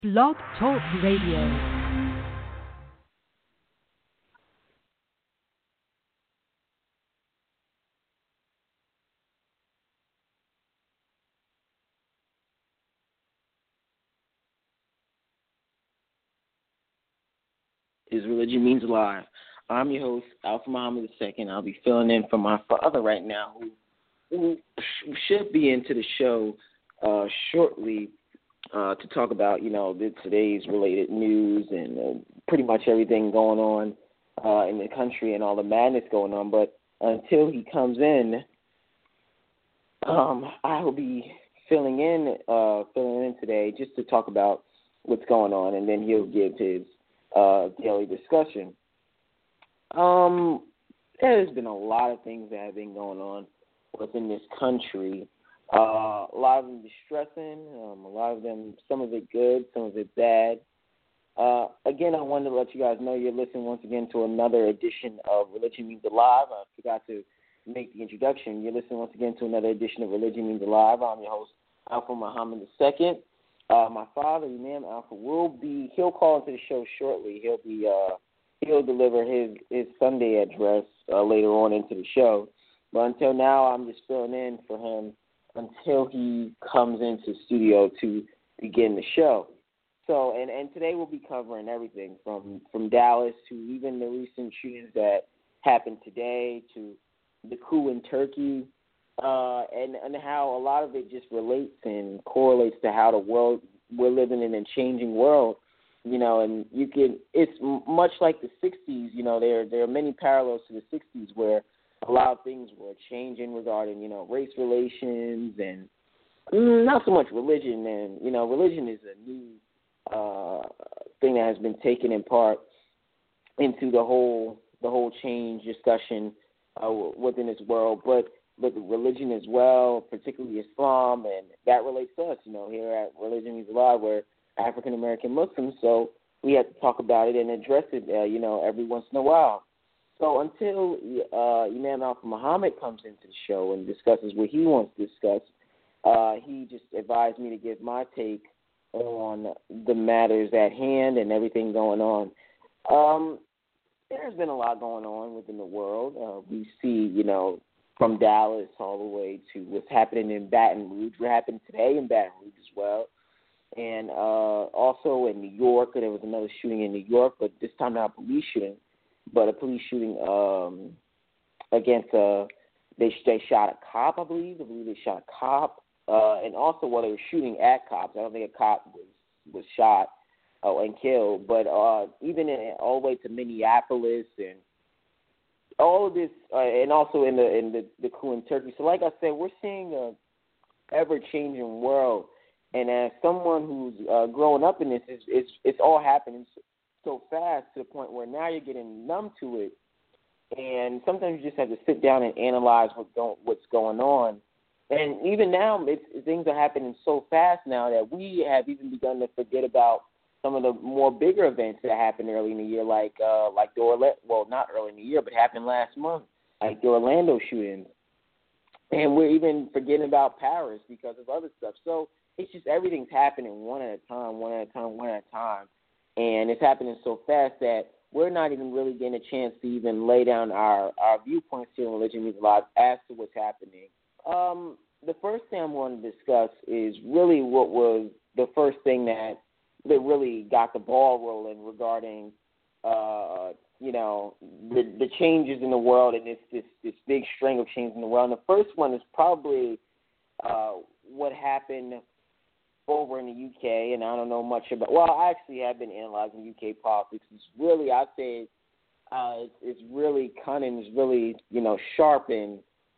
Blog Talk Radio. Is Religion Means Alive. I'm your host, Alpha Muhammad II. I'll be filling in for my father right now, who should be into the show shortly to talk about, today's related news and pretty much everything going on in the country and all the madness going on. But until he comes in, I will be filling in today just to talk about what's going on, and then he'll give his daily discussion. There's been a lot of things that have been going on within this country. A lot of them distressing, a lot of them, some of it good, some of it bad. Again, I wanted to let you guys know you're listening once again to another edition of Religion Means Alive. I forgot to make the introduction. You're listening once again to another edition of Religion Means Alive. I'm your host, Alpha Muhammad II. My father, Imam Alpha, he'll call into the show shortly. He'll deliver his Sunday address later on into the show. But until now, I'm just filling in for him until he comes into the studio to begin the show. So, and today we'll be covering everything from Dallas to even the recent shootings that happened today to the coup in Turkey. And how a lot of it just relates and correlates to how the world we're living in a changing world, and it's much like the 60s, there are many parallels to the 60s where a lot of things were changing regarding, race relations and not so much religion. And, religion is a new thing that has been taken in part into the whole change discussion within this world, but the religion as well, particularly Islam, and that relates to us, here at Religion Means Alive, we're African-American Muslims, so we have to talk about it and address it, every once in a while. So until Imam Alpha Muhammad comes into the show and discusses what he wants to discuss, he just advised me to give my take on the matters at hand and everything going on. There's been a lot going on within the world. We see, from Dallas all the way to what's happening in Baton Rouge. What happened today in Baton Rouge as well. And also in New York, there was another shooting in New York, but this time not a police shooting, but a police shooting against, they shot a cop, I believe. They shot a cop. And also while they were shooting at cops, I don't think a cop was shot and killed, but even all the way to Minneapolis and all of this, and also in the coup in Turkey. So like I said, we're seeing a ever-changing world. And as someone who's growing up in this, it's all happening so fast to the point where now you're getting numb to it. And sometimes you just have to sit down and analyze what's going on. And even now, things are happening so fast now that we have even begun to forget about some of the more bigger events that happened early in the year, like not early in the year, but happened last month, like the Orlando shootings. And we're even forgetting about Paris because of other stuff. So it's just everything's happening one at a time. And it's happening so fast that we're not even really getting a chance to even lay down our viewpoints here in Religion Means Alive as to what's happening. The first thing I'm going to discuss is really what was the first thing that really got the ball rolling regarding, the changes in the world and this big string of changes in the world. And the first one is probably what happened over in the UK, and I don't know much about. Well, I actually have been analyzing UK politics. It's really, I'd say, it's really cunning. It's really, sharp and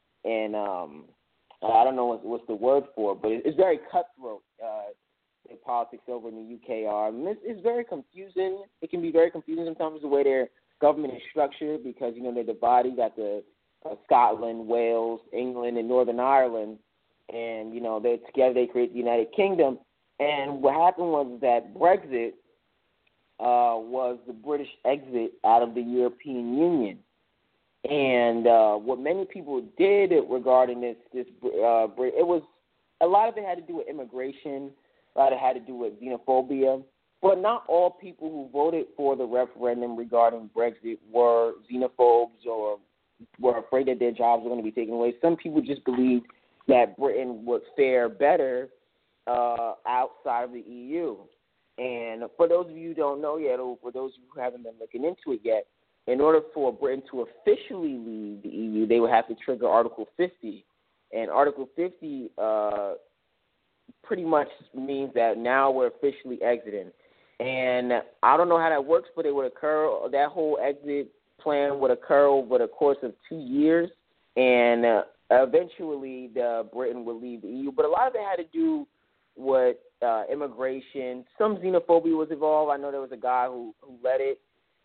I don't know what's the word for it, but it's very cutthroat. The politics over in the UK are. And it's very confusing. It can be very confusing sometimes the way their government is structured because, they're divided. You got the Scotland, Wales, England, and Northern Ireland. And, they're together. They create the United Kingdom. And what happened was that Brexit was the British exit out of the European Union. And what many people did regarding this, it was a lot of it had to do with immigration. A lot of it had to do with xenophobia. but not all people who voted for the referendum regarding Brexit were xenophobes or were afraid that their jobs were going to be taken away. Some people just believed that Britain would fare better outside of the EU. And for those of you who don't know yet, or for those of you who haven't been looking into it yet, in order for Britain to officially leave the EU, they would have to trigger Article 50. And Article 50 pretty much means that now we're officially exiting. And I don't know how that works, but it would occur, that whole exit plan would occur over the course of 2 years. And eventually Britain would leave the EU. But a lot of it had to do with immigration. Some xenophobia was involved. I know there was a guy who led it.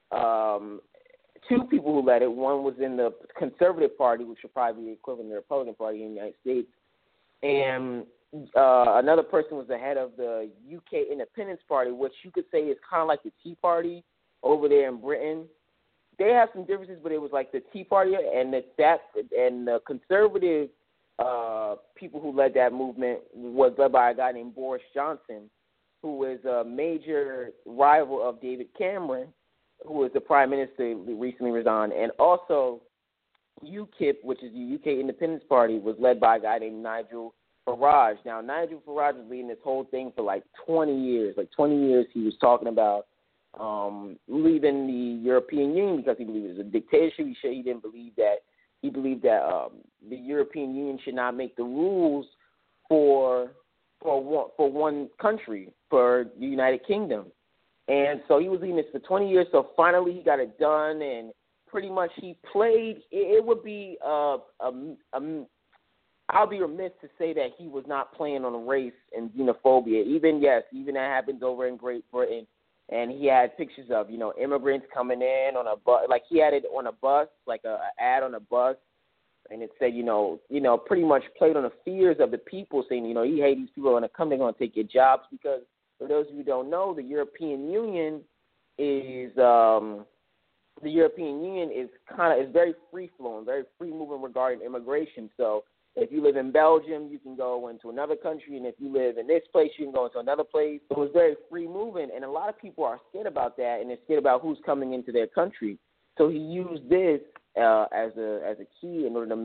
Two people who led it. One was in the Conservative Party, which would probably be the equivalent of the Republican Party in the United States. And another person was the head of the UK Independence Party, which you could say is kind of like the Tea Party over there in Britain. They have some differences, but it was like the Tea Party and the conservative people who led that movement was led by a guy named Boris Johnson, who is a major rival of David Cameron, who was the prime minister, recently resigned. And also UKIP, which is the UK Independence Party, was led by a guy named Nigel Farage. Now, Nigel Farage was leading this whole thing for like 20 years. Like 20 years he was talking about leaving the European Union because he believed it was a dictatorship. He didn't believe that. He believed that the European Union should not make the rules for one country, for the United Kingdom. And so he was leading this for 20 years. So finally he got it done, and pretty much he played. It would be I'll be remiss to say that he was not playing on race and xenophobia. Even that happens over in Great Britain. And he had pictures of, immigrants coming in on a bus. Like he had it on a bus, like a ad on a bus. And it said, pretty much played on the fears of the people, saying, hey, these people are going to come, they're going to take your jobs. Because for those of you who don't know, the European Union is very free flowing, very free moving regarding immigration. So if you live in Belgium, you can go into another country, and if you live in this place, you can go into another place. So it's very free moving, and a lot of people are scared about that, and they're scared about who's coming into their country. So he used this as a key in order to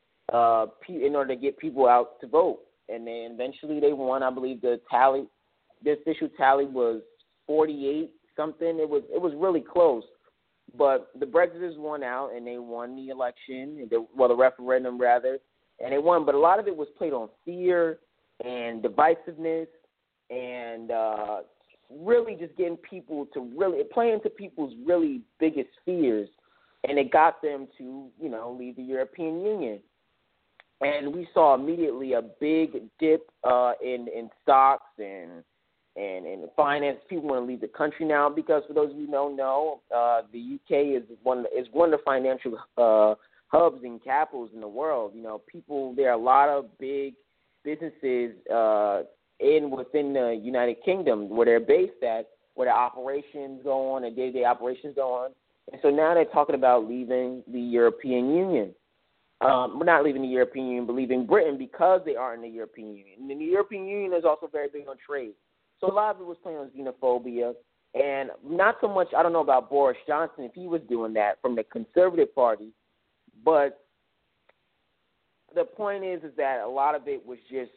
get people out to vote, and then eventually they won. I believe the official tally was 48 something. It was really close, but the Brexiters won out, and they won the election, the referendum rather. And they won, but a lot of it was played on fear and divisiveness and really just getting people to play into people's really biggest fears. And it got them to, leave the European Union. And we saw immediately a big dip in stocks and finance. People want to leave the country now because, for those of you who don't know, the UK is one of the financial hubs and capitals in the world. There are a lot of big businesses within the United Kingdom where they're based at, where the operations go on and day-to-day operations go on. And so now they're talking about leaving the European Union. Not leaving the European Union, but leaving Britain because they are in the European Union. And the European Union is also very big on trade. So a lot of it was playing on xenophobia. And not so much, I don't know about Boris Johnson, if he was doing that from the Conservative Party. But the point is that a lot of it was just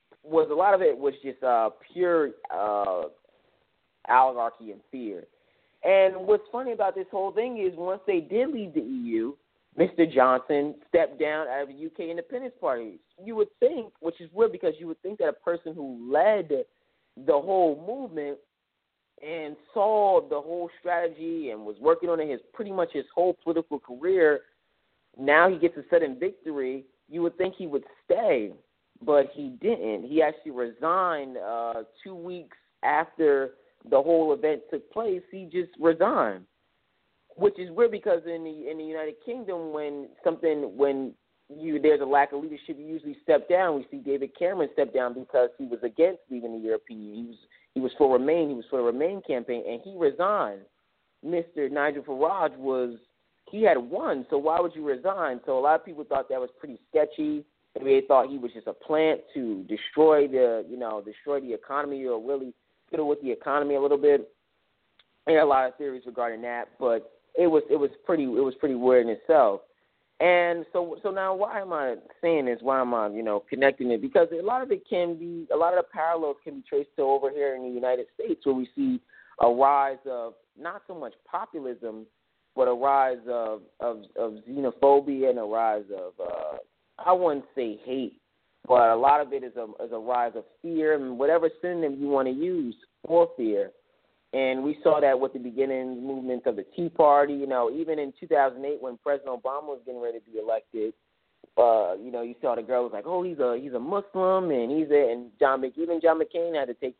pure oligarchy and fear. And what's funny about this whole thing is once they did leave the EU, Mr. Johnson stepped down out of the UK Independence Party. You would think, which is weird because you would think that a person who led the whole movement and saw the whole strategy and was working on it pretty much his whole political career, now he gets a sudden victory. You would think he would stay, but he didn't. He actually resigned 2 weeks after the whole event took place. He just resigned, which is weird because in the United Kingdom, there's a lack of leadership, you usually step down. We see David Cameron step down because he was against leaving the European Union. He was for Remain. He was for the Remain campaign, and he resigned. Mr. Nigel Farage he had won, so why would you resign? So a lot of people thought that was pretty sketchy. Maybe they thought he was just a plant to destroy the economy, or really fiddle with the economy a little bit. There are a lot of theories regarding that, but it was pretty weird in itself. And so now why am I saying this? Why am I, connecting it? Because a lot of the parallels can be traced to over here in the United States, where we see a rise of not so much populism, but a rise of xenophobia and a rise of I wouldn't say hate, but a lot of it is a rise of fear and whatever synonym you want to use for fear. And we saw that with the beginning movements of the Tea Party. Even in 2008 when President Obama was getting ready to be elected, you saw the girl was like, oh, he's a Muslim, and even John McCain had to take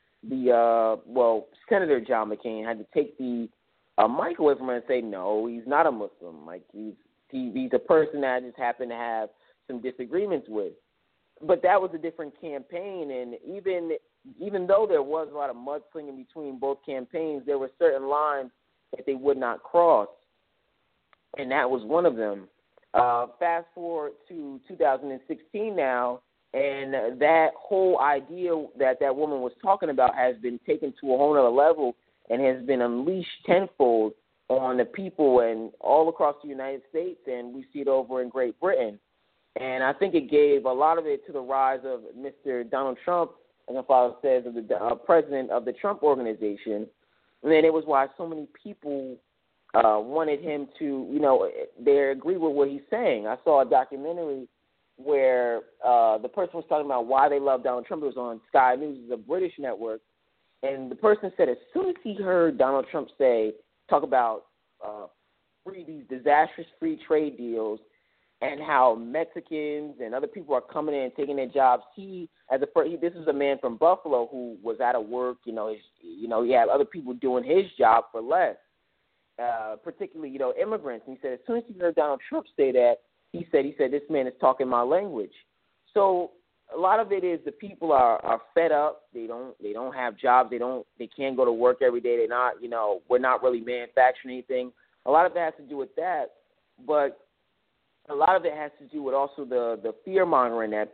Senator John McCain had to take the mic away from her and say, no, he's not a Muslim. Like he's a person that I just happened to have some disagreements with. But that was a different campaign, and even though there was a lot of mudslinging between both campaigns, there were certain lines that they would not cross, and that was one of them. Fast forward to 2016 now, and that whole idea that woman was talking about has been taken to a whole other level and has been unleashed tenfold on the people and all across the United States, and we see it over in Great Britain. And I think it gave a lot of it to the rise of Mr. Donald Trump, as my father says, of the president of the Trump Organization. And then it was why so many people wanted him to, they agree with what he's saying. I saw a documentary where the person was talking about why they love Donald Trump. It was on Sky News, it's a British network. And the person said as soon as he heard Donald Trump talk about these disastrous free trade deals, and how Mexicans and other people are coming in and taking their jobs. This is a man from Buffalo who was out of work. He had other people doing his job for less, particularly immigrants. And he said as soon as he heard Donald Trump say that, he said this man is talking my language. So a lot of it is the people are fed up. They don't have jobs. They can't go to work every day. They're not. We're not really manufacturing anything. A lot of it has to do with that, but a lot of it has to do with also the fear mongering that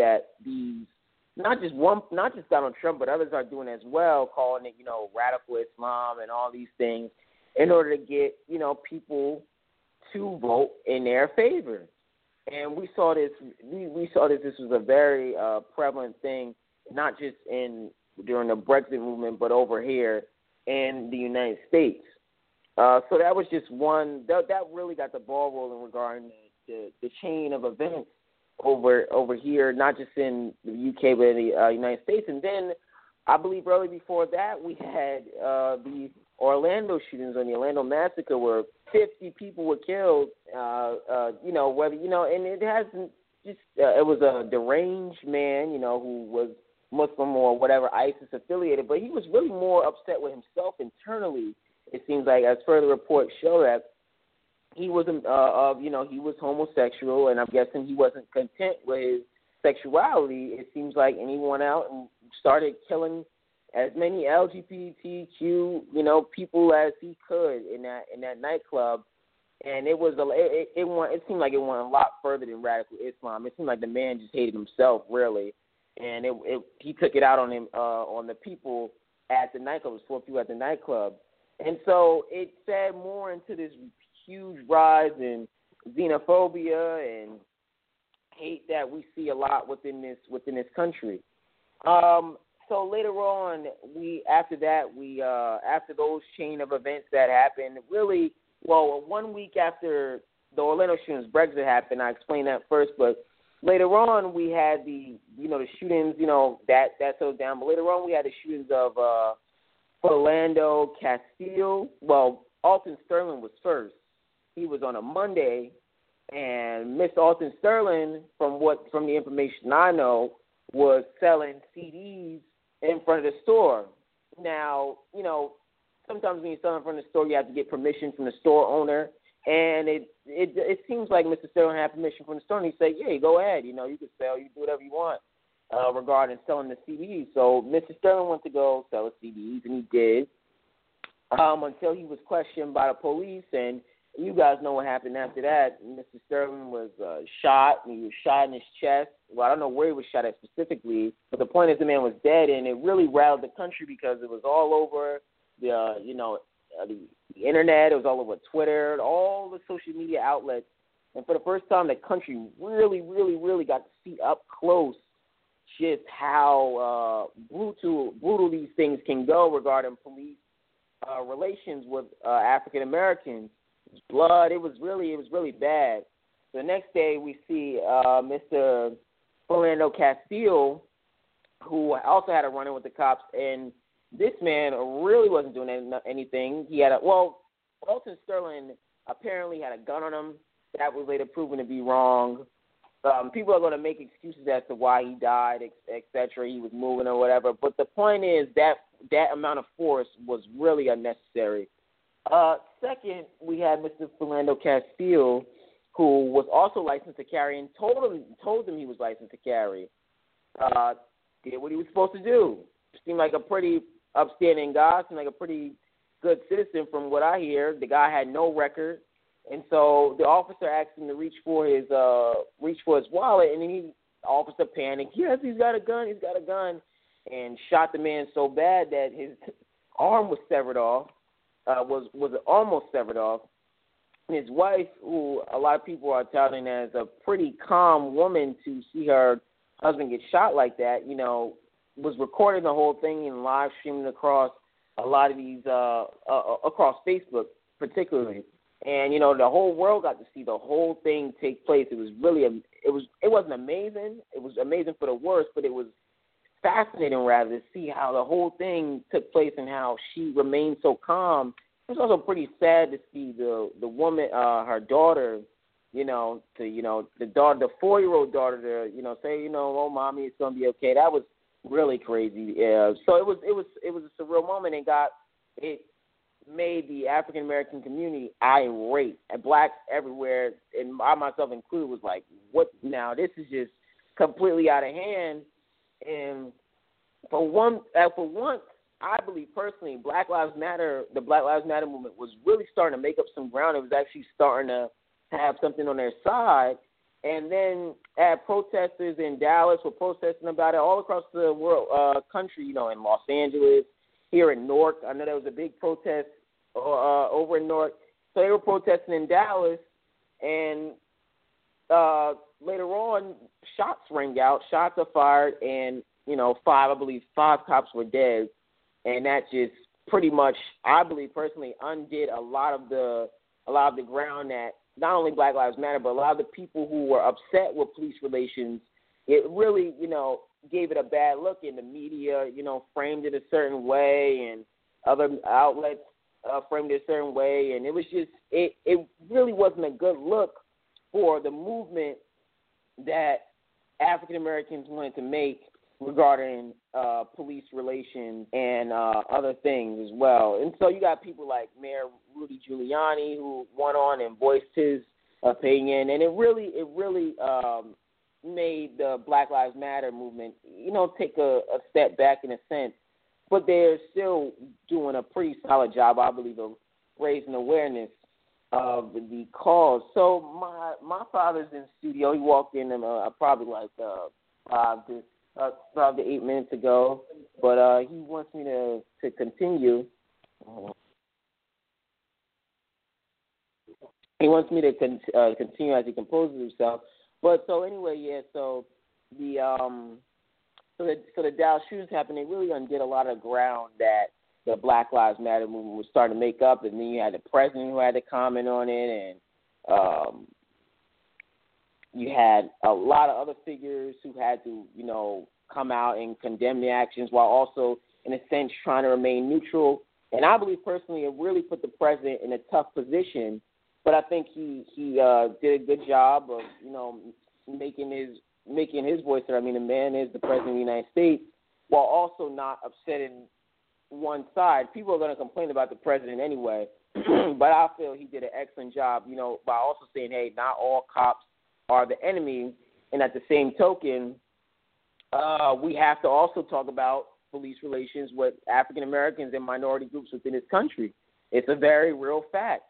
not just Donald Trump, but others are doing as well, calling it radical Islam and all these things in order to get people to vote in their favor. And we saw this. This was a very prevalent thing, not just during the Brexit movement, but over here in the United States. So that was just one that really got the ball rolling regarding the chain of events over here, not just in the UK, but in the United States. And then I believe early before that, we had the Orlando shootings on the Orlando massacre where 50 people were killed, and it hasn't just, it was a deranged man, who was Muslim or whatever, ISIS affiliated, but he was really more upset with himself internally, it seems like, as further reports show that. He was he was homosexual, and I'm guessing he wasn't content with his sexuality, it seems like, and he went out and started killing as many LGBTQ, people as he could in that nightclub. And it seemed like it went a lot further than radical Islam. It seemed like the man just hated himself, really, and he took it out on him, on the people at the nightclub. It was 4 people at the nightclub, and so it fed more into this huge rise in xenophobia and hate that we see a lot within this country. So later on, after those chain of events that happened, really, 1 week after the Orlando shootings, Brexit happened. I explained that first, but later on we had the shootings, that settled down. But later on we had the shootings of Philando Castile. Well, Alton Sterling was first. He was on a Monday, and Miss Alton Sterling, from the information I know, was selling CDs in front of the store. Now, sometimes when you sell in front of the store, you have to get permission from the store owner, and it seems like Mr. Sterling had permission from the store, and he said, "Yeah, go ahead. You can sell, you can do whatever you want regarding selling the CDs." So Mr. Sterling went to go sell the CDs, and he did until he was questioned by the police, and you guys know what happened after that. Mr. Sterling was shot. He was shot in his chest. Well, I don't know where he was shot at specifically, but the point is the man was dead, and it really riled the country because it was all over the the internet. It was all over Twitter, all the social media outlets. And for the first time, the country really, really, really got to see up close just how brutal these things can go regarding police relations with African Americans. Blood. It was really bad. The next day, we see Mr. Philando Castile, who also had a run-in with the cops, and this man really wasn't doing anything. He had Alton Sterling apparently had a gun on him. That was later proven to be wrong. People are going to make excuses as to why he died, etc. He was moving or whatever. But the point is that amount of force was really unnecessary. Second, we had Mr. Philando Castile, who was also licensed to carry, and told him he was licensed to carry. Did what he was supposed to do. Seemed like a pretty upstanding guy. Seemed like a pretty good citizen from what I hear. The guy had no record. And so the officer asked him to reach for his wallet, and then the officer panicked. Yes, he's got a gun, and shot the man so bad that his arm was severed off, was almost severed off. And his wife, who a lot of people are touting as a pretty calm woman to see her husband get shot like that, was recording the whole thing and live streaming across a lot of these, across Facebook particularly. And, the whole world got to see the whole thing take place. It was really, it wasn't amazing. It was amazing for the worse, but it was fascinating, rather, to see how the whole thing took place and how she remained so calm. It was also pretty sad to see the woman, her daughter, the 4-year-old daughter, to, say, oh, mommy, it's going to be okay. That was really crazy. Yeah. So it was a surreal moment, and it made the African American community irate, and blacks everywhere, and I myself included, was like, what now? This is just completely out of hand. And for once, I believe personally, the Black Lives Matter movement was really starting to make up some ground. It was actually starting to have something on their side. And then protesters in Dallas were protesting about it all across the world, country, in Los Angeles, here in Newark. I know there was a big protest over in Newark. So they were protesting in Dallas, and later on, shots rang out, shots are fired, and, five cops were dead. And that just pretty much, I believe personally, undid a lot of the ground that not only Black Lives Matter, but a lot of the people who were upset with police relations. It really, gave it a bad look, and the media, framed it a certain way, and other outlets framed it a certain way, and it was just, it really wasn't a good look for the movement that African Americans wanted to make regarding police relations and other things as well. And so you got people like Mayor Rudy Giuliani, who went on and voiced his opinion, and it really made the Black Lives Matter movement, take a step back in a sense. But they're still doing a pretty solid job, I believe, of raising awareness of the cause. So my father's in the studio. He walked in probably like 5 to 8 minutes ago, but he wants me to continue. He wants me to continue as he composes himself. But so anyway, yeah. So the Dallas shootings happened. They really undid a lot of ground that the Black Lives Matter movement was starting to make up, and then you had the president who had to comment on it, and you had a lot of other figures who had to, come out and condemn the actions while also, in a sense, trying to remain neutral. And I believe personally, it really put the president in a tough position. But I think he did a good job of, making his voice heard. I mean, the man is the president of the United States, while also not upsetting one side. People are going to complain about the president anyway, but I feel he did an excellent job, by also saying, hey, not all cops are the enemy. And at the same token, we have to also talk about police relations with African Americans and minority groups within this country. It's a very real fact.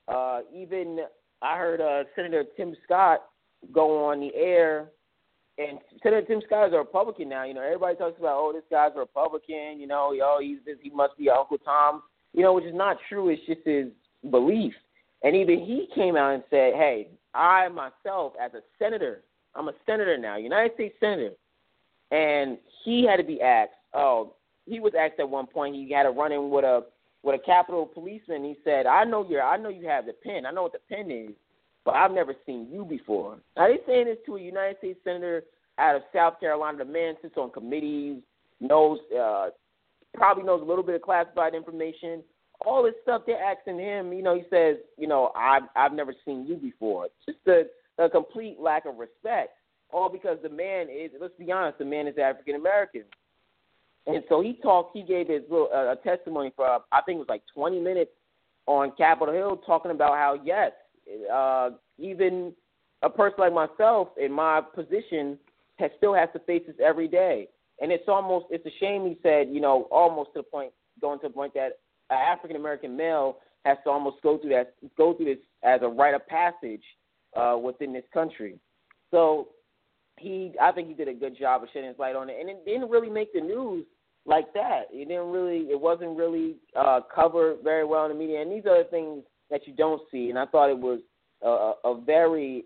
Even I heard Senator Tim Scott go on the air, and Senator Tim Scott is a Republican now. Everybody talks about, oh, this guy's a Republican. He must be Uncle Tom. Which is not true. It's just his belief. And even he came out and said, hey, I myself, as a senator, I'm a senator now, United States senator. And he had to be asked. He was asked at one point. He had a run-in with a Capitol policeman. He said, I know you have the pen. I know what the pen is, but I've never seen you before. Now, they're saying this to a United States senator out of South Carolina. The man sits on committees, probably knows a little bit of classified information. All this stuff they're asking him, he says, I've never seen you before. It's just a complete lack of respect. All because the man is, let's be honest, the man is African American. And so he gave his little testimony for, I think it was like 20 minutes on Capitol Hill, talking about how, yes, even a person like myself in my position still has to face this every day. And it's a shame, he said, almost going to the point that an African American male has to almost go through this as a rite of passage within this country. So I think he did a good job of shedding his light on it, and it didn't really make the news like that. It wasn't really covered very well in the media, and these are the things that you don't see. And I thought it was a very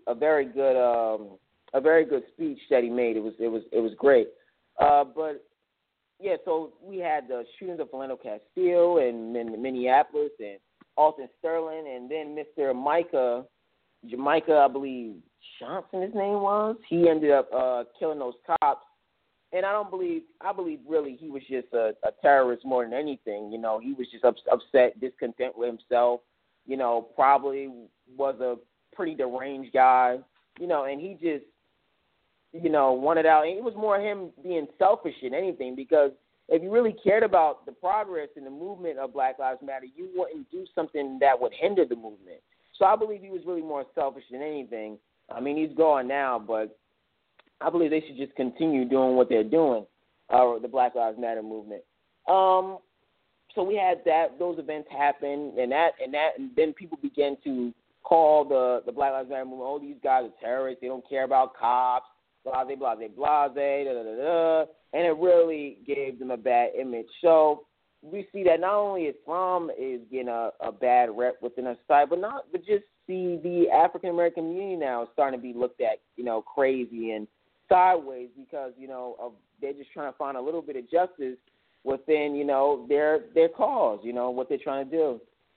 good speech that he made. It was great. But yeah, so we had the shootings of Philando Castile and Minneapolis and Alton Sterling, and then Mr. Jamaica, I believe Johnson, his name was. He ended up killing those cops. And I believe really he was just a terrorist more than anything. He was just upset, discontent with himself. Probably was a pretty deranged guy. And he just, wanted out. And it was more him being selfish than anything, because if you really cared about the progress and the movement of Black Lives Matter, you wouldn't do something that would hinder the movement. So I believe he was really more selfish than anything. I mean, he's gone now, but I believe they should just continue doing what they're doing, the Black Lives Matter movement. So we had those events happen, and then people began to call the Black Lives Matter movement, oh, these guys are terrorists, they don't care about cops, blase, blase, blase, da-da-da-da, and it really gave them a bad image. So we see that not only Islam is getting a bad rep within our society, but just see the African American community now starting to be looked at, crazy and sideways, because they're just trying to find a little bit of justice within their cause, what they're trying to do.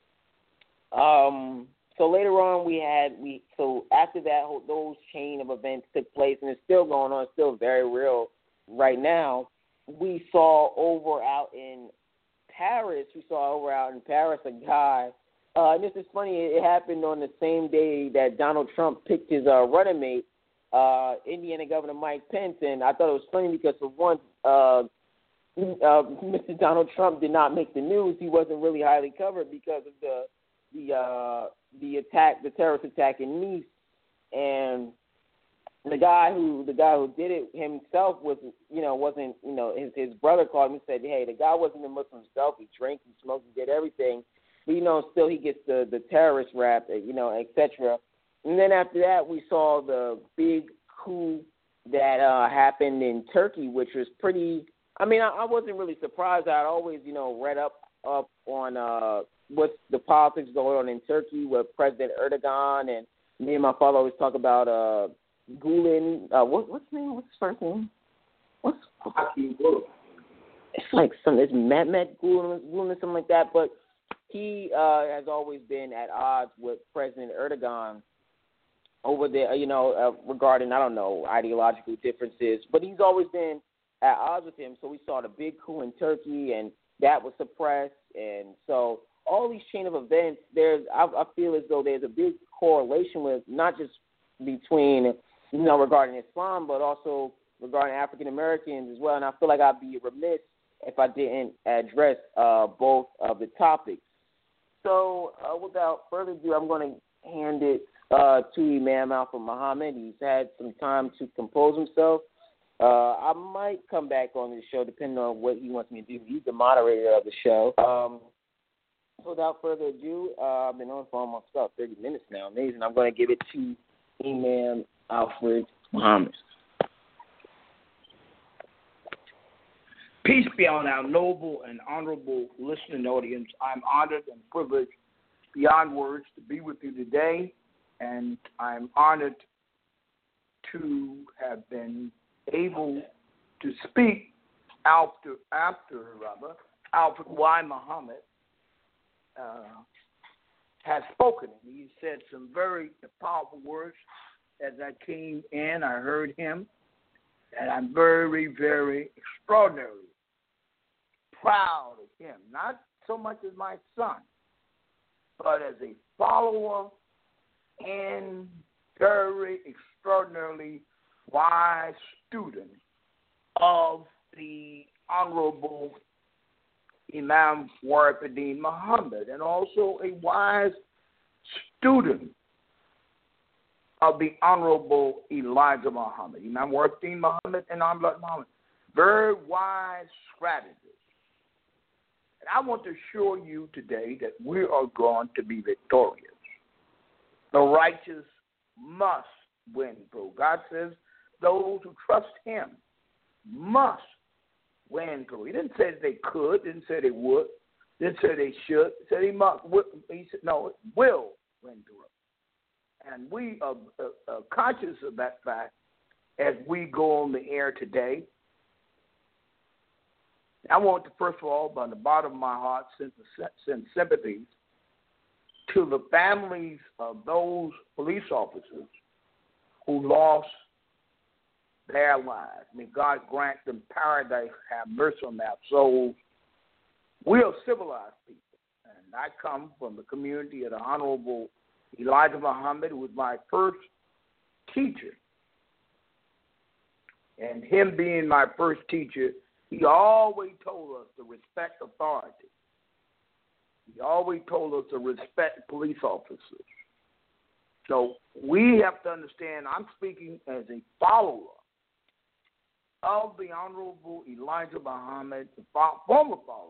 So later on so after that, those chain of events took place, and it's still going on, it's still very real right now. We saw over out in Paris a guy, and this is funny, it happened on the same day that Donald Trump picked his running mate, Indiana Governor Mike Pence, and I thought it was funny because for once, Mr. Donald Trump did not make the news. He wasn't really highly covered because of the terrorist attack in Nice, and the guy who did it himself wasn't his brother called him and said, hey, the guy wasn't a Muslim himself. He drank, he smoked, he did everything, but still he gets the terrorist rap, etc. And then after that, we saw the big coup that happened in Turkey, which was pretty. I mean, I wasn't really surprised. I'd always read up on what's the politics going on in Turkey with President Erdogan, and me and my father always talk about Gulen. What's his name? What's his first name? Hakeem Gulen. It's like it's Mehmet Gulen or something like that. But he has always been at odds with President Erdogan over there, regarding, I don't know, ideological differences. But he's always been at odds with him. So we saw the big coup in Turkey, and that was suppressed. And so all these chain of events, I feel as though there's a big correlation with not just between, regarding Islam, but also regarding African Americans as well. And I feel like I'd be remiss if I didn't address both of the topics. So without further ado, I'm going to hand it to Imam Alpha Muhammad. He's had some time to compose himself. I might come back on the show depending on what he wants me to do. He's the moderator of the show. without further ado, I've been on for almost about 30 minutes now. Amazing. I'm going to give it to Imam Alfred Muhammad. Peace be on our noble and honorable listening audience. I'm honored and privileged beyond words to be with you today, and I'm honored to have been able to speak after Alfred Y. Muhammad has spoken. He said some very powerful words. As I came in, I heard him, and I'm very, very extraordinarily proud of him. Not so much as my son, but as a follower and very extraordinarily wise student of the Honorable Imam Waris Muhammad, and also a wise student of the Honorable Elijah Muhammad. Imam Waris Muhammad and Elijah Muhammad. Very wise strategists. And I want to assure you today that we are going to be victorious. The righteous must win through. God says those who trust him must win through. He didn't say they could, didn't say they would, didn't say they should. He said he must. He said, no, it will win through. And we are conscious of that fact as we go on the air today. I want to, first of all, by the bottom of my heart, send sympathies to the families of those police officers who lost their lives. May God grant them paradise, have mercy on their souls. We are civilized people. And I come from the community of the Honorable Elijah Muhammad, who was my first teacher. And him being my first teacher, he always told us to respect authority. He always told us to respect police officers. So we have to understand, I'm speaking as a follower of the Honorable Elijah Muhammad, the former follower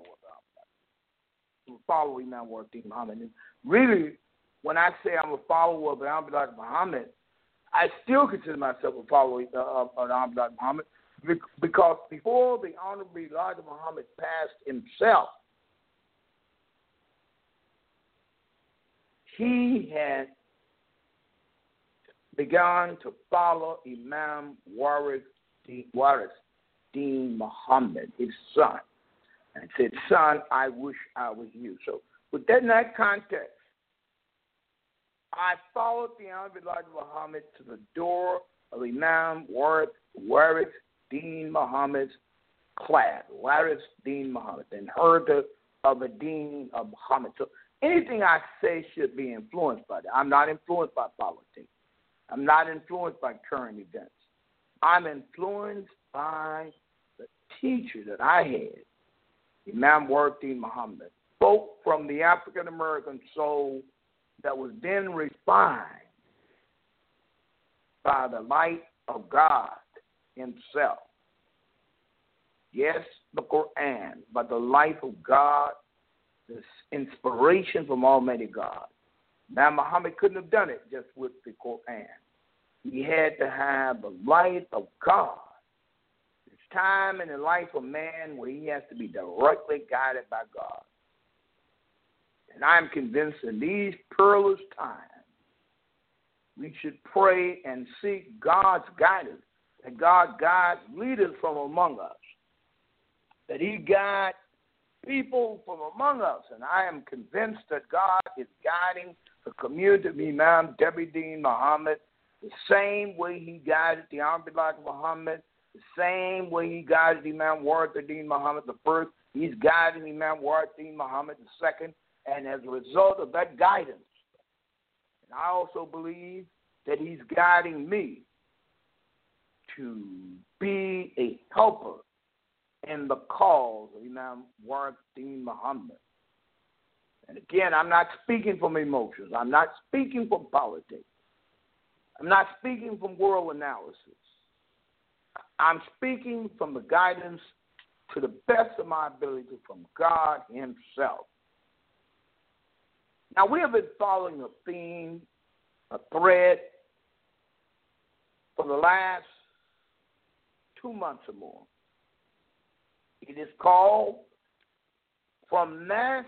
of Imam Waris Muhammad. And really, when I say I'm a follower of Elijah Muhammad, I still consider myself a follower of Elijah Muhammad, because before the Honorable Elijah Muhammad passed himself, he had begun to follow Imam Waris Muhammad, his son, and said, "Son, I wish I was you." So within that context, I followed the Honorable Elijah Muhammad to the door of Imam Waris Muhammad's class, Waris Muhammad, and heard of the Deen of Muhammad. So anything I say should be influenced by that. I'm not influenced by politics. I'm not influenced by current events. I'm influenced by the teacher that I had, Imam Waris Muhammad, spoke from the African American soul that was then refined by the light of God himself. Yes, the Quran, but the life of God, this inspiration from Almighty God. Now, Muhammad couldn't have done it just with the Quran. He had to have the light of God. It's time in the life of man where he has to be directly guided by God. And I'm convinced in these perilous times, we should pray and seek God's guidance, that God guides leaders from among us, that he guides people from among us. And I am convinced that God is guiding the community of Imam Debi Muhammad the same way he guided the Honorable Elijah Muhammad, the same way he guided Imam Waris Muhammad the first. He's guiding Imam Waris Muhammad the second. And as a result of that guidance, and I also believe that he's guiding me to be a helper in the cause of Imam Waris Muhammad. And again, I'm not speaking from emotions. I'm not speaking from politics. I'm not speaking from world analysis. I'm speaking from the guidance to the best of my ability from God himself. Now, we have been following a theme, a thread, for the last 2 months or more. It is called From Mass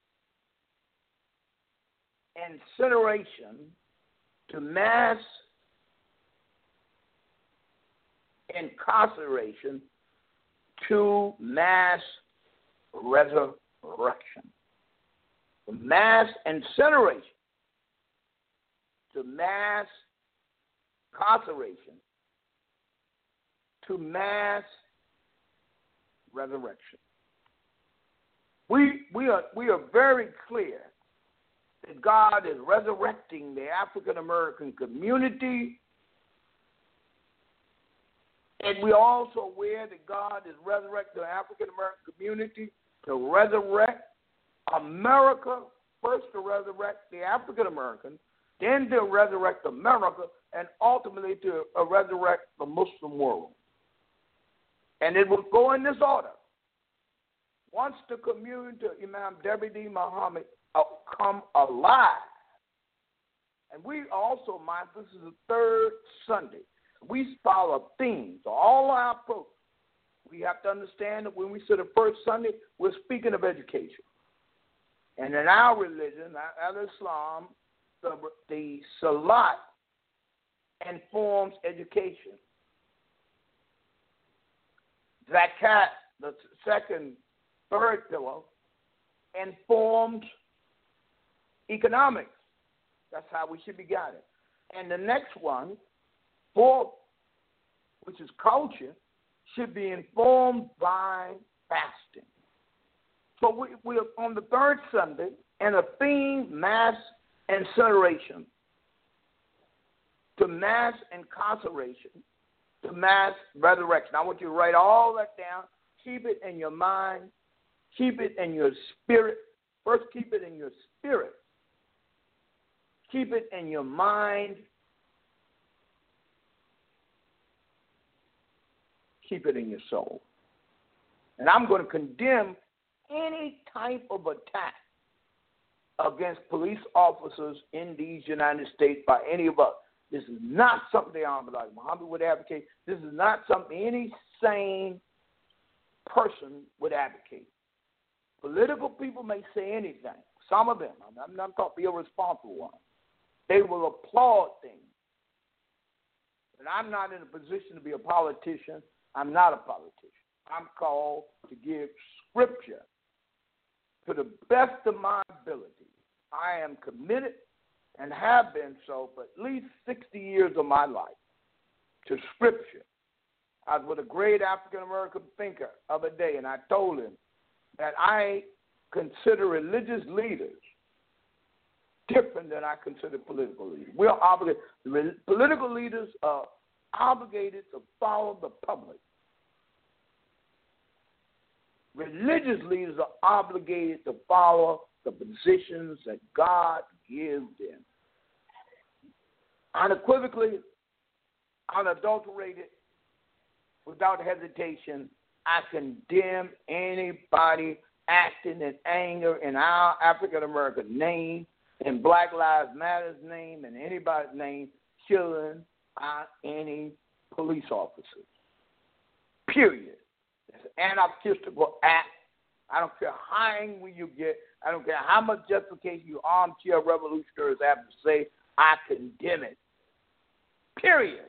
Incineration to Mass Incarceration to Mass Resurrection. From mass incineration to mass incarceration to mass resurrection. We are very clear that God is resurrecting the African American community, and we are also aware that God is resurrecting the African American community to resurrect America, first to resurrect the African American, then to resurrect America, and ultimately to resurrect the Muslim world. And it will go in this order. Once the community of Imam Deputy Muhammad come alive, and we also, this is the third Sunday, we follow themes. So all our approach, we have to understand that when we say the first Sunday, we're speaking of education. And in our religion, Al-Islam, the Salat informs education. Zakat, the third pillar, informs economics. That's how we should be guided. And the next one, fourth, which is culture, should be informed by fasting. So we are on the third Sunday, and a theme, mass incineration to mass incarceration to mass resurrection. I want you to write all that down. Keep it in your mind. Keep it in your spirit. First, keep it in your spirit. Keep it in your mind. Keep it in your soul. And I'm going to condemn any type of attack against police officers in these United States by any of us. This is not something the Honorable Elijah Muhammad would advocate. This is not something any sane person would advocate. Political people may say anything. Some of them, I'm not talking irresponsible ones. They will applaud things. But I'm not in a position to be a politician. I'm not a politician. I'm called to give scripture to the best of my ability. I am committed and have been so for at least 60 years of my life to scripture. I was with a great African-American thinker the other day, and I told him that I consider religious leaders different than I consider political leaders. We are obligated. Political leaders are obligated to follow the public. Religious leaders are obligated to follow the positions that God gives them. Unequivocally, unadulterated, without hesitation, I condemn anybody acting in anger in our African American name, in Black Lives Matter's name, in anybody's name, killing any police officers. Period. It's an anarchistical act. I don't care how angry you get. I don't care how much justification you armchair revolutionaries have to say. I condemn it. Period.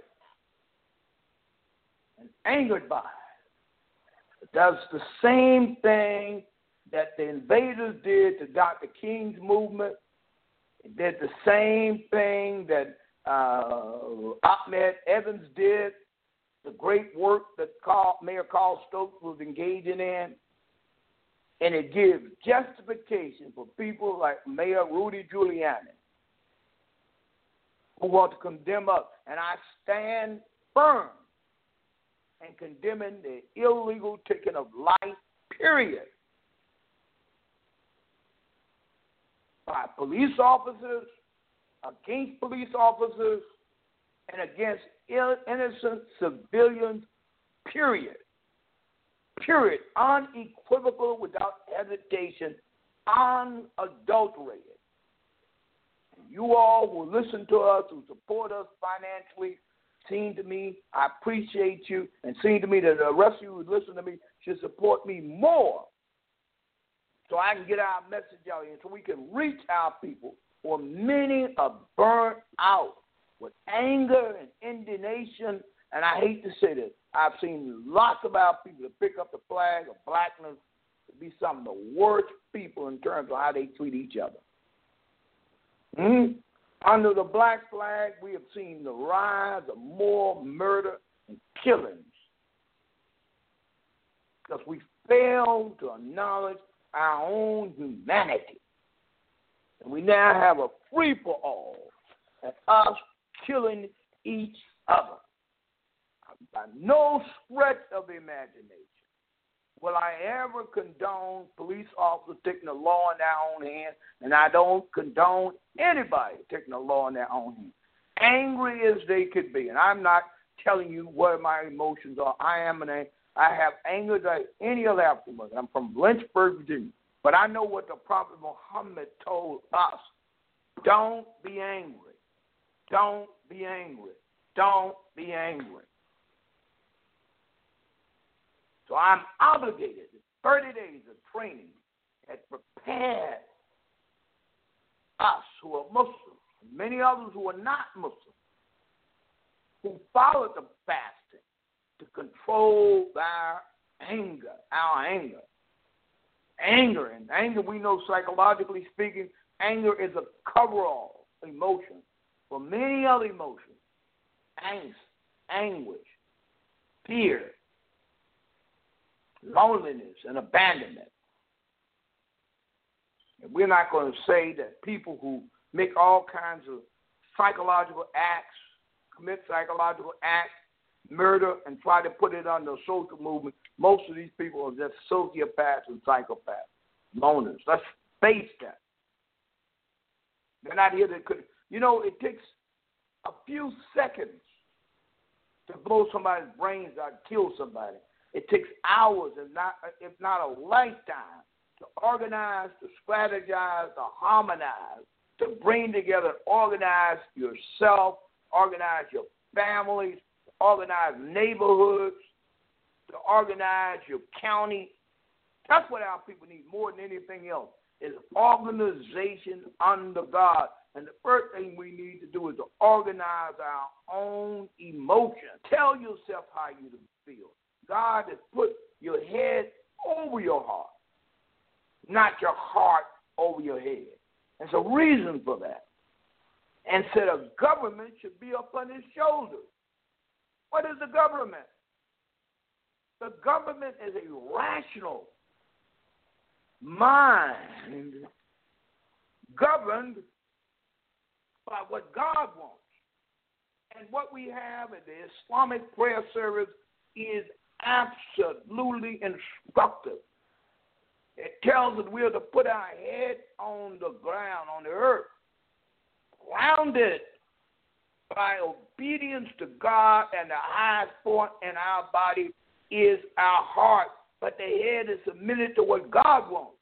And angered by it. It does the same thing that the invaders did to Dr. King's movement. It did the same thing that Ahmed Evans did, the great work that Mayor Carl Stokes was engaging in. And it gives justification for people like Mayor Rudy Giuliani who want to condemn us. And I stand firm in condemning the illegal taking of life, period, by police officers, against police officers, and against innocent civilians, period. Period. Unequivocal, without hesitation, unadulterated. You all who listen to us, who support us financially, seem to me, I appreciate you, and seem to me that the rest of you who listen to me should support me more so I can get our message out here, so we can reach our people. For many are burnt out with anger and indignation, and I hate to say this, I've seen lots of our people that pick up the flag of blackness to be some of the worst people in terms of how they treat each other. Under the black flag, we have seen the rise of more murder and killings because we fail to acknowledge our own humanity. And we now have a free-for-all and us killing each other. By no stretch of the imagination will I ever condone police officers taking the law in their own hands, and I don't condone anybody taking the law in their own hands. Angry as they could be, and I'm not telling you what my emotions are. I have anger like any other African American. I'm from Lynchburg, Virginia, but I know what the Prophet Muhammad told us. Don't be angry. Don't be angry. Don't be angry. So I'm obligated. 30 days of training has prepared us who are Muslims, and many others who are not Muslims, who follow the fasting to control our anger. Anger, we know psychologically speaking, anger is a coverall emotion for many other emotions. Angst, anguish, fear, loneliness, and abandonment. And we're not going to say that people who make all kinds of psychological acts, commit psychological acts, murder, and try to put it under a social movement, most of these people are just sociopaths and psychopaths, loners. Let's face that. They're not here to, it takes a few seconds to blow somebody's brains out, kill somebody. It takes hours, if not a lifetime, to organize, to strategize, to harmonize, to bring together and organize yourself, organize your families, to organize neighborhoods, to organize your county. That's what our people need more than anything else, is organization under God. And the first thing we need to do is to organize our own emotions. Tell yourself how you feel. God has put your head over your heart, not your heart over your head. There's a reason for that. And said a government should be up on his shoulders. What is the government? The government is a rational mind governed by what God wants. And what we have in the Islamic prayer service is absolutely instructive. It tells us we are to put our head on the ground, on the earth, grounded by obedience to God, and the highest point in our body is our heart. But the head is submitted to what God wants.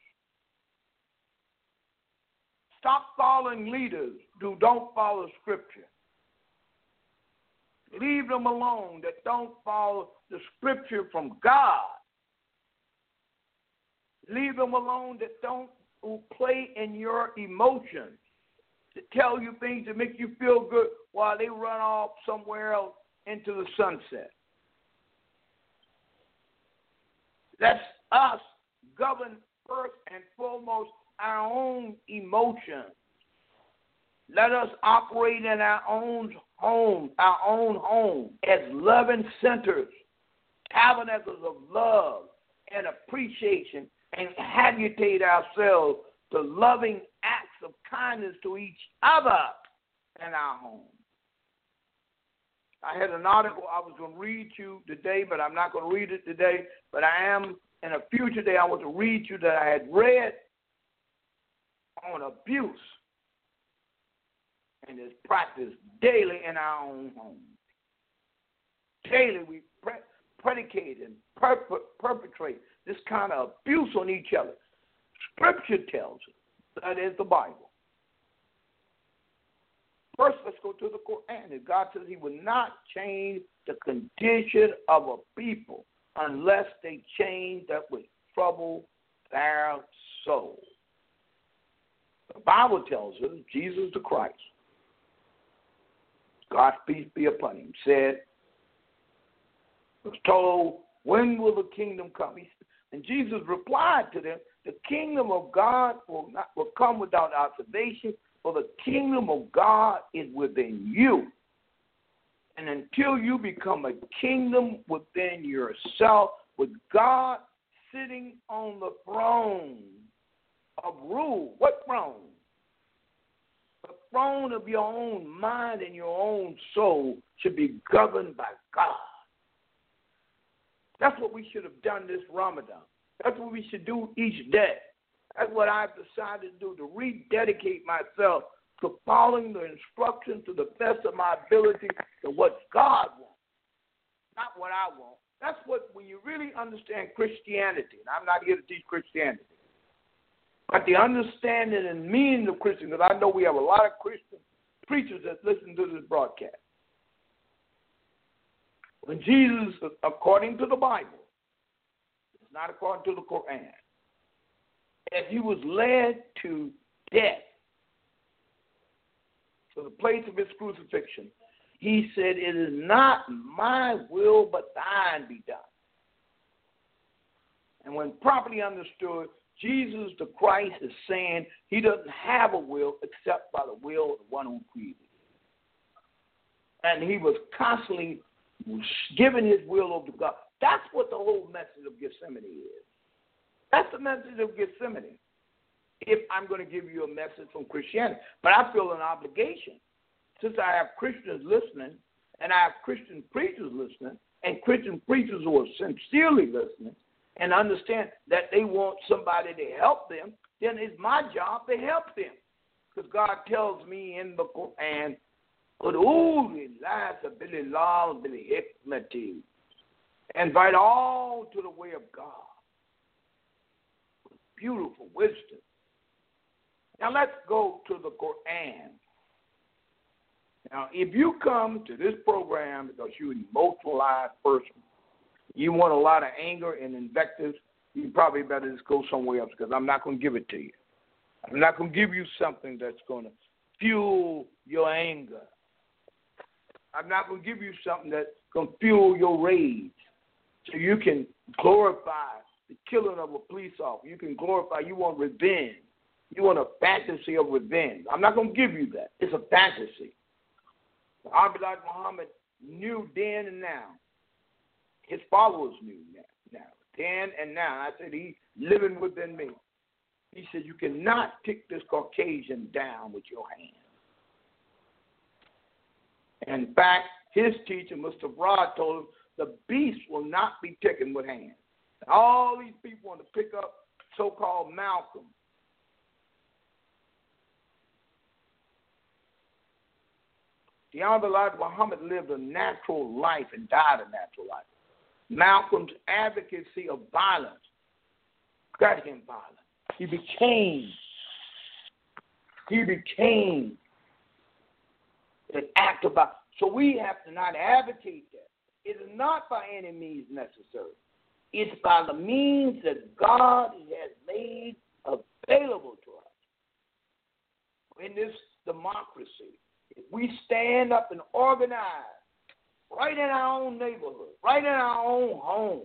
Stop following leaders who don't follow Scripture. Leave them alone that don't follow the Scripture from God. Leave them alone that don't play in your emotions, to tell you things that make you feel good while they run off somewhere else into the sunset. Let's us govern first and foremost our own emotions. Let us operate in our own home as loving centers, tabernacles of love and appreciation, and habitate ourselves to loving acts of kindness to each other in our home. I had an article I was going to read to you today, but I'm not going to read it today. But I am, in a future day, I want to read you that I had read on abuse and is practiced daily in our own homes. Daily we predicate and perpetrate this kind of abuse on each other. Scripture tells us, that is the Bible, First, let's go to the Quran. And God says he will not change the condition of a people unless they change that would trouble their soul. The Bible tells us Jesus the Christ, God's peace be upon him, was told, when will the kingdom come? And Jesus replied to them, the kingdom of God will come without observation, for the kingdom of God is within you. And until you become a kingdom within yourself, with God sitting on the throne of rule. What throne? The throne of your own mind and your own soul should be governed by God. That's what we should have done this Ramadan. That's what we should do each day. That's what I've decided to do, to rededicate myself to following the instructions to the best of my ability to what God wants, not what I want. That's what, when you really understand Christianity, and I'm not here to teach Christianity, but the understanding and meaning of Christian, because I know we have a lot of Christian preachers that listen to this broadcast. When Jesus, according to the Bible, it's not according to the Quran, as he was led to death, to the place of his crucifixion, he said, it is not my will but thine be done. And when properly understood, Jesus the Christ is saying he doesn't have a will except by the will of the one who created him. And he was constantly giving his will over to God. That's what the whole message of Gethsemane is. That's the message of Gethsemane, if I'm going to give you a message from Christianity. But I feel an obligation, since I have Christians listening, and I have Christian preachers listening, and Christian preachers who are sincerely listening, and understand that they want somebody to help them, then it's my job to help them. Because God tells me in the Quran, invite all to the way of God. Beautiful wisdom. Now let's go to the Quran. Now, if you come to this program because you're an emotionalized person, you want a lot of anger and invectives, you probably better just go somewhere else, because I'm not going to give it to you. I'm not going to give you something that's going to fuel your anger. I'm not going to give you something that's going to fuel your rage, so you can glorify the killing of a police officer. You can glorify, you want revenge. You want a fantasy of revenge. I'm not going to give you that. It's a fantasy. Abdullah Muhammad knew then and now. His followers knew now. Then and now. I said, he's living within me. He said, you cannot take this Caucasian down with your hand. And in fact, his teacher, Mr. Rod, told him, the beast will not be taken with hands. All these people want to pick up so-called Malcolm. The Honorable Elijah Muhammad lived a natural life and died a natural life. Malcolm's advocacy of violence got him violent. He became an actor. So we have to not advocate that. It is not by any means necessary. It's by the means that God has made available to us. In this democracy, if we stand up and organize right in our own neighborhood, right in our own home,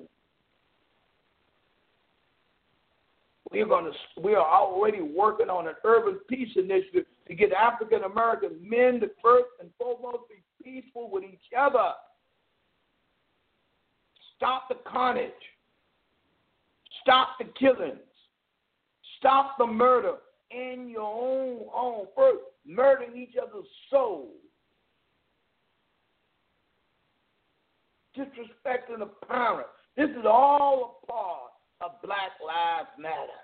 we are already working on an urban peace initiative to get African American men to first and foremost be peaceful with each other. Stop the carnage. Stop the killings. Stop the murder in your own home. First, murdering each other's souls. Disrespecting the parents. This is all a part of Black Lives Matter.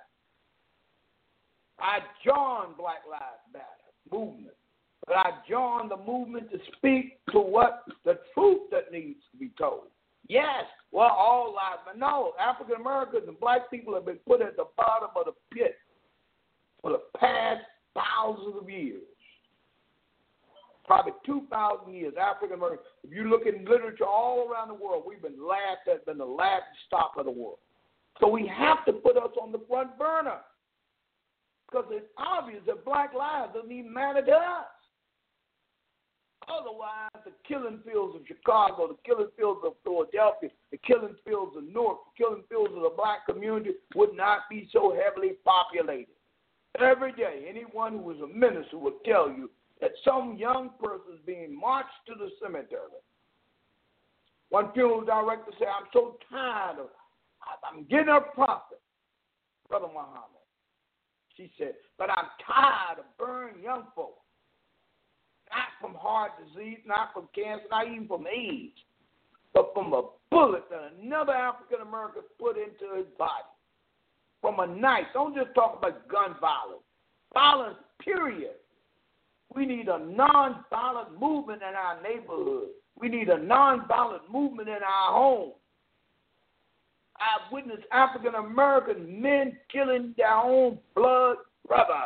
I joined Black Lives Matter movement, but I joined the movement to speak to what the truth that needs to be told. Yes, well, all lives, but no, African Americans and black people have been put at the bottom of the pit for the past thousands of years. probably 2,000 years, African American. If you look in literature all around the world, we've been laughed at, been the laughing stock of the world. So we have to put us on the front burner because it's obvious that black lives doesn't even matter to us. Otherwise, the killing fields of Chicago, the killing fields of Philadelphia, the killing fields of Newark, the killing fields of the black community would not be so heavily populated. Every day, anyone who is a minister will tell you that some young person is being marched to the cemetery. One funeral director said, I'm so tired of, I'm getting a prophet, Brother Muhammad. She said, but I'm tired of burning young folks. Not from heart disease, not from cancer, not even from AIDS, but from a bullet that another African American put into his body. From a knife. Don't just talk about gun violence. Violence, period. We need a nonviolent movement in our neighborhood. We need a nonviolent movement in our home. I've witnessed African American men killing their own blood brother.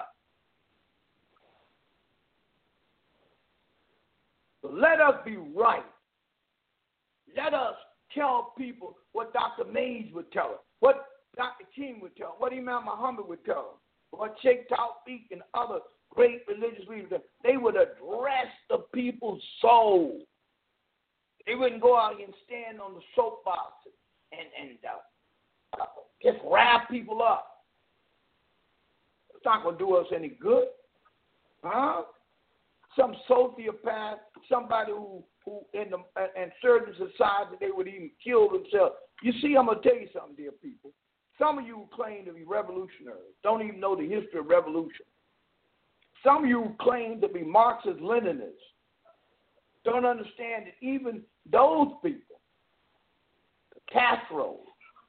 So let us be right. Let us tell people what Dr. Mays would tell us, what Dr. King would tell us, what Imam Muhammad would tell us, what Sheikh Tawfiq and other great religious leaders. They would address the people's soul. They wouldn't go out and stand on the soapbox and just wrap people up. It's not going to do us any good. Huh? Some sociopath, somebody who in certain societies, they would even kill themselves. You see, I'm going to tell you something, dear people. Some of you who claim to be revolutionaries don't even know the history of revolution. Some of you who claim to be Marxist Leninists don't understand that even those people, the Castro,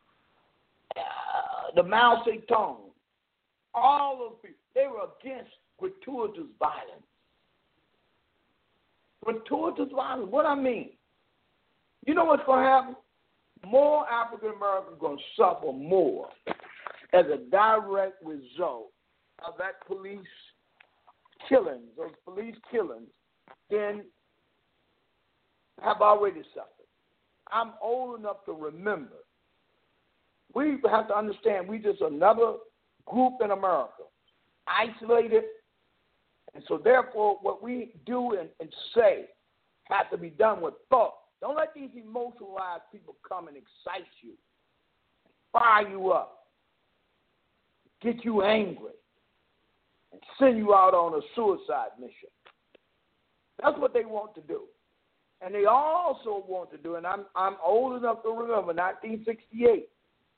the Mao Zedong, all those people, they were against gratuitous violence. Gratuitous violence, what I mean? You know what's going to happen? More African Americans are going to suffer more as a direct result of that police killings, those police killings, than have already suffered. I'm old enough to remember. We have to understand we're just another group in America, isolated. And so, therefore, what we do and say has to be done with thought. Don't let these emotionalized people come and excite you, fire you up, get you angry, and send you out on a suicide mission. That's what they want to do. And they also want to do, and I'm old enough to remember 1968,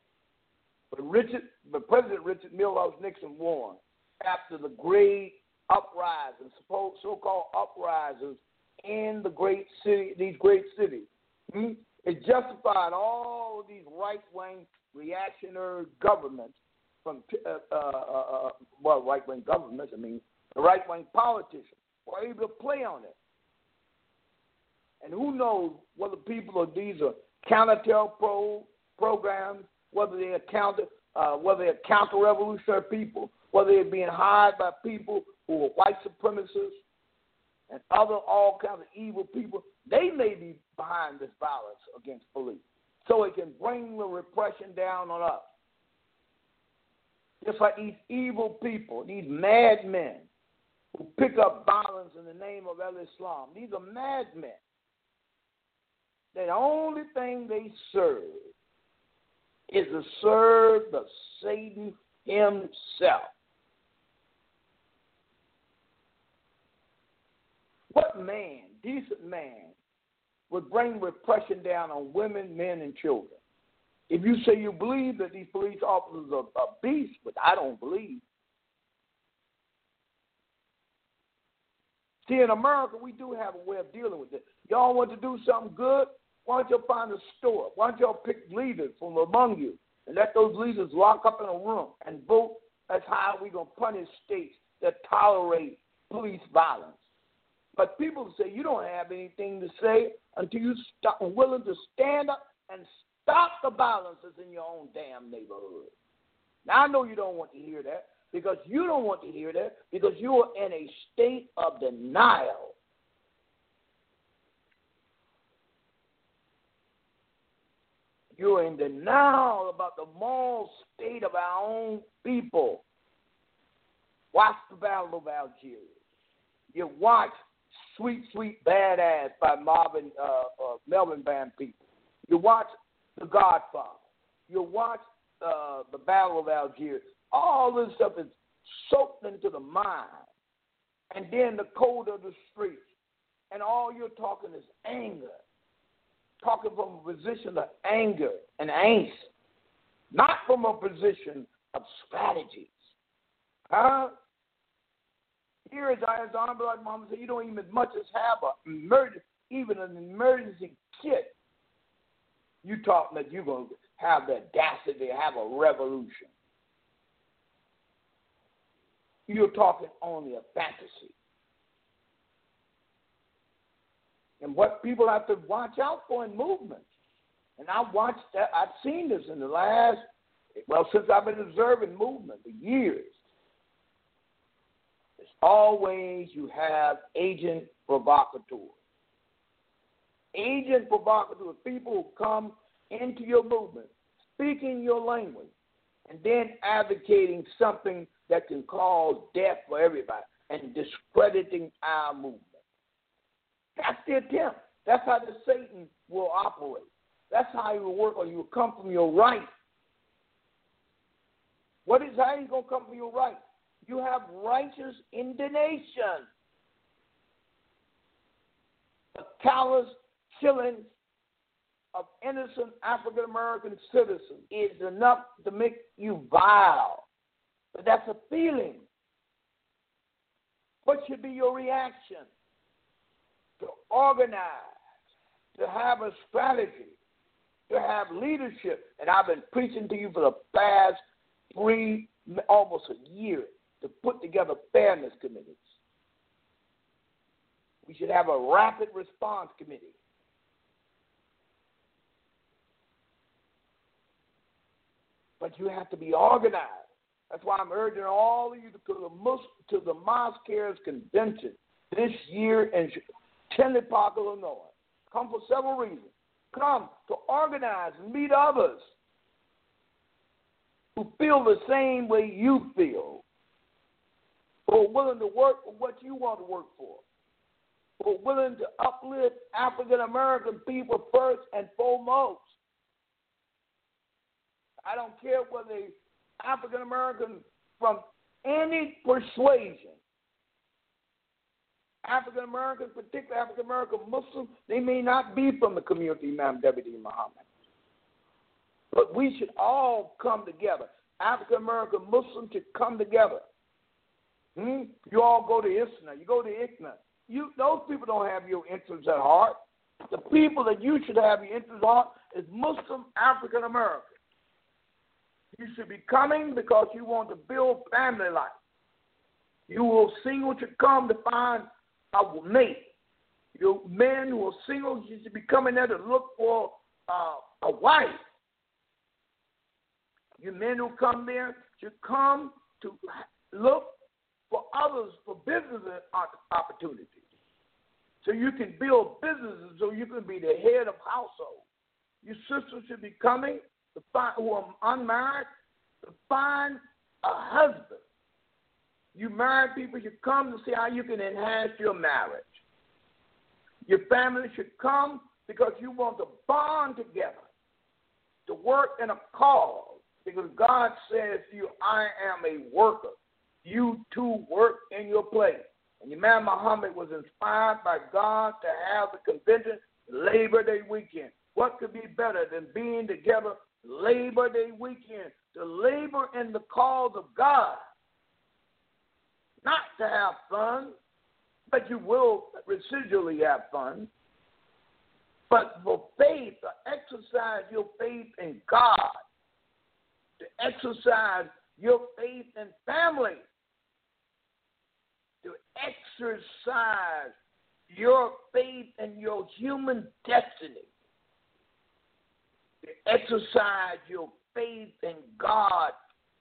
but President Richard Milhous Nixon won after the great uprisings, so-called uprisings in the great city, these great cities. It justified all these right-wing reactionary governments from, right-wing governments, the right-wing politicians were able to play on it. And who knows whether people of these are counter-terror programs, whether they are counter-revolutionary people, whether they're being hired by people who are white supremacists and all kinds of evil people. They may be behind this violence against police so it can bring the repression down on us. Just like these evil people, these madmen who pick up violence in the name of Islam. These are madmen. The only thing they serve is to serve the Satan himself. What man, decent man, would bring repression down on women, men, and children? If you say you believe that these police officers are beasts, but I don't believe. See, in America, we do have a way of dealing with this. Y'all want to do something good? Why don't you find a store? Why don't y'all pick leaders from among you and let those leaders lock up in a room and vote? That's how we're going to punish states that tolerate police violence. But people say you don't have anything to say until you are willing to stand up and stop the violence that's in your own damn neighborhood. Now, I know you don't want to hear that because you don't want to hear that because you are in a state of denial. You're in denial about the moral state of our own people. Watch the Battle of Algiers. You watch Sweet, Sweet Badass by Melvin Van Peebles. You watch The Godfather. You watch the Battle of Algiers. All this stuff is soaked into the mind. And then the code of the streets. And all you're talking is anger. Talking from a position of anger and angst. Not from a position of strategies. Huh? Here, as Honorable Mama said, you don't even as much as have an emergency kit. You talking that you're going to have the audacity to have a revolution. You're talking only a fantasy. And what people have to watch out for in movements. And I've watched that. I've seen this in the last, since I've been observing movement for years. It's always you have agent provocateurs. Agent provocateurs, people who come into your movement, speaking your language, and then advocating something that can cause death for everybody and discrediting our movement. That's the attempt. That's how the Satan will operate. That's how he will work, or you will come from your right. How are you going to come from your right? You have righteous indignation. The callous killing of innocent African-American citizens is enough to make you vile. But that's a feeling. What should be your reaction? To organize, to have a strategy, to have leadership. And I've been preaching to you for the past almost a year, to put together fairness committees. We should have a rapid response committee. But you have to be organized. That's why I'm urging all of you to go to the Mosqueers Convention this year in Tinley Park, Illinois. Come for several reasons. Come to organize and meet others who feel the same way you feel, who are willing to work for what you want to work for, who are willing to uplift African American people first and foremost. I don't care whether they're African American from any persuasion. African Americans, particularly African American Muslims, they may not be from the community of Imam Deputy Muhammad. But we should all come together. African American Muslims should come together. You all go to ISNA, you go to ICNA. Those people don't have your interests at heart. The people that you should have your interests at heart is Muslim African Americans. You should be coming because you want to build family life. You will single to come to find a mate. You men who are single, you should be coming there to look for a wife. You men who come there should come to look for others for business opportunities. So you can build businesses, so you can be the head of household. Your sisters should be coming to find, who are unmarried, to find a husband. You married people should come to see how you can enhance your marriage. Your family should come because you want to bond together, to work in a cause, because God says to you, I am a worker. You too work in your place. And Imam Muhammad was inspired by God to have the convention Labor Day weekend. What could be better than being together Labor Day weekend to labor in the cause of God? Not to have fun, but you will residually have fun. But for faith, to exercise your faith in God, to exercise your faith in family, to exercise your faith in your human destiny, to exercise your faith in God.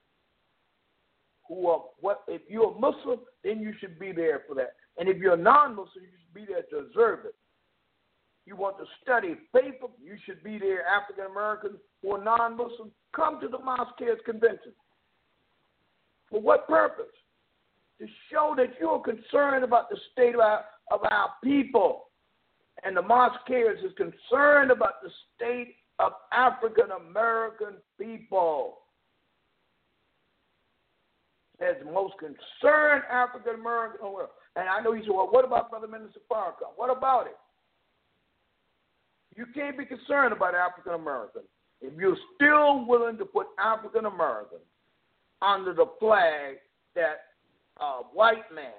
If you're a Muslim, then you should be there for that. And if you're a non-Muslim, you should be there to observe it. You want to study faith, you should be there, African Americans or non-Muslims. Come to the Mosqueers Convention. For what purpose? To show that you're concerned about the state of our people. And the Mosqueers is concerned about the state of African American people. As the most concerned African American in the world. And I know you say, well, what about Brother Minister Farrakhan? What about it? You can't be concerned about African Americans if you're still willing to put African Americans under the flag that a white man,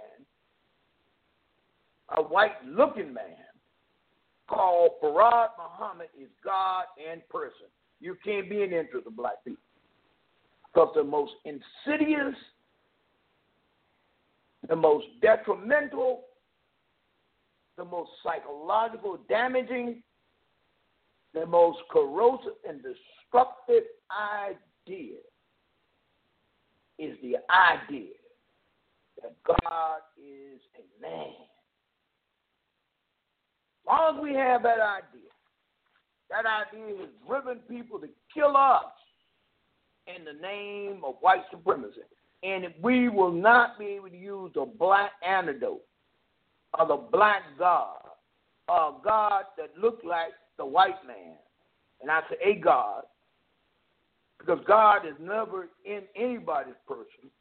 a white-looking man, called Farad Muhammad is God in person. You can't be in the interest of black people. Because the most insidious, the most detrimental, the most psychological damaging, the most corrosive and destructive idea is the idea that God is a man. As long as we have that idea has driven people to kill us in the name of white supremacy. And if we will not be able to use the black antidote or the black God, or a God that looked like the white man, and I say a God, because God is never in anybody's person,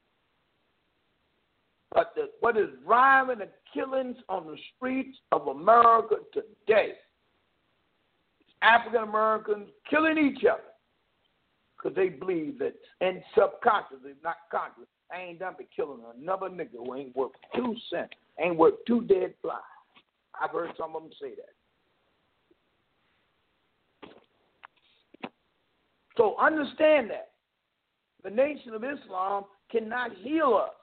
but what is driving the killings on the streets of America today is African Americans killing each other because they believe that, and subconsciously, not conscious, I ain't done for killing another nigga who ain't worth 2 cents, ain't worth 2 dead flies. I've heard some of them say that. So understand that. The Nation of Islam cannot heal us.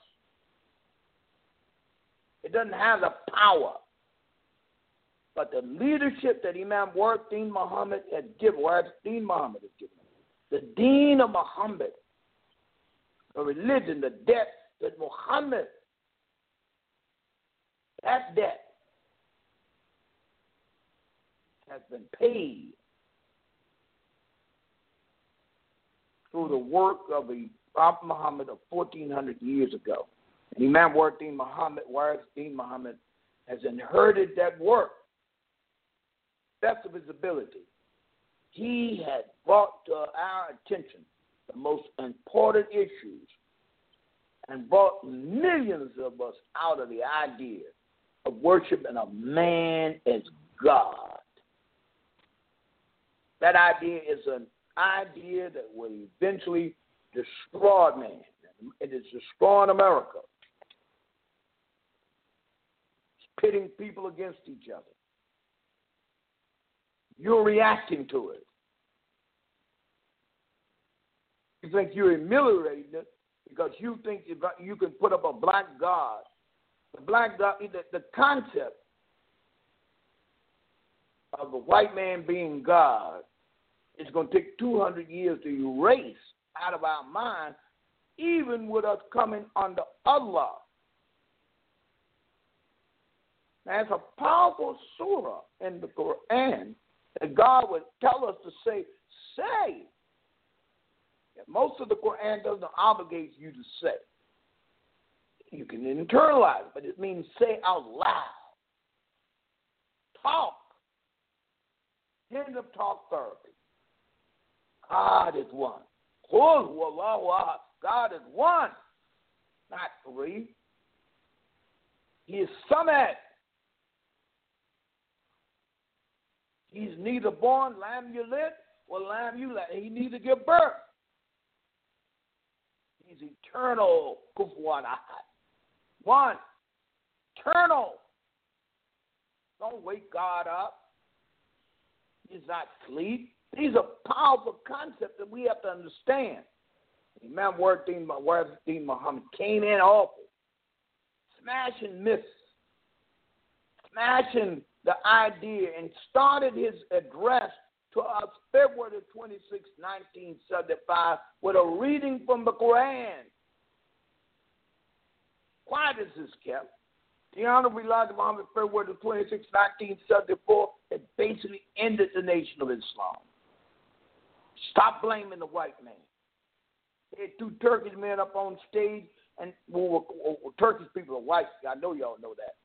It doesn't have the power. But the leadership that Imam Warid Muhammad has given, the Deen of Muhammad, the religion, the debt that Muhammad, that debt has been paid through the work of the Prophet Muhammad of 1,400 years ago. And Imam Warid Muhammad has inherited that work, best of his ability. He had brought to our attention the most important issues and brought millions of us out of the idea of worshiping a man as God. That idea is an idea that will eventually destroy man. It is destroying America. It's pitting people against each other. You're reacting to it. You think you're ameliorating it because you think you can put up a black God. The black God, the concept of the white man being God is going to take 200 years to erase out of our mind, even with us coming under Allah. Now, it's a powerful surah in the Quran that God would tell us to say. Most of the Quran doesn't obligate you to say. You can internalize it, but it means say out loud. Talk. End of talk therapy. God is one. God is one, not three. He is Samad. He's neither born, lamb yulid, or lamb yulad. He neither give birth. He's eternal, kufuwan ahad. One, eternal. Don't wake God up. He's not asleep. These are powerful concepts that we have to understand. Imam Warid Muhammad came in awful, smashing myths, smashing the idea, and started his address to us February 26, 1975, with a reading from the Quran. Quiet as is kept. The Honorable Elijah Muhammad, February 26, 1974, it basically ended the Nation of Islam. Stop blaming the white man. They had two Turkish men up on stage, and Turkish people are white. I know y'all know that.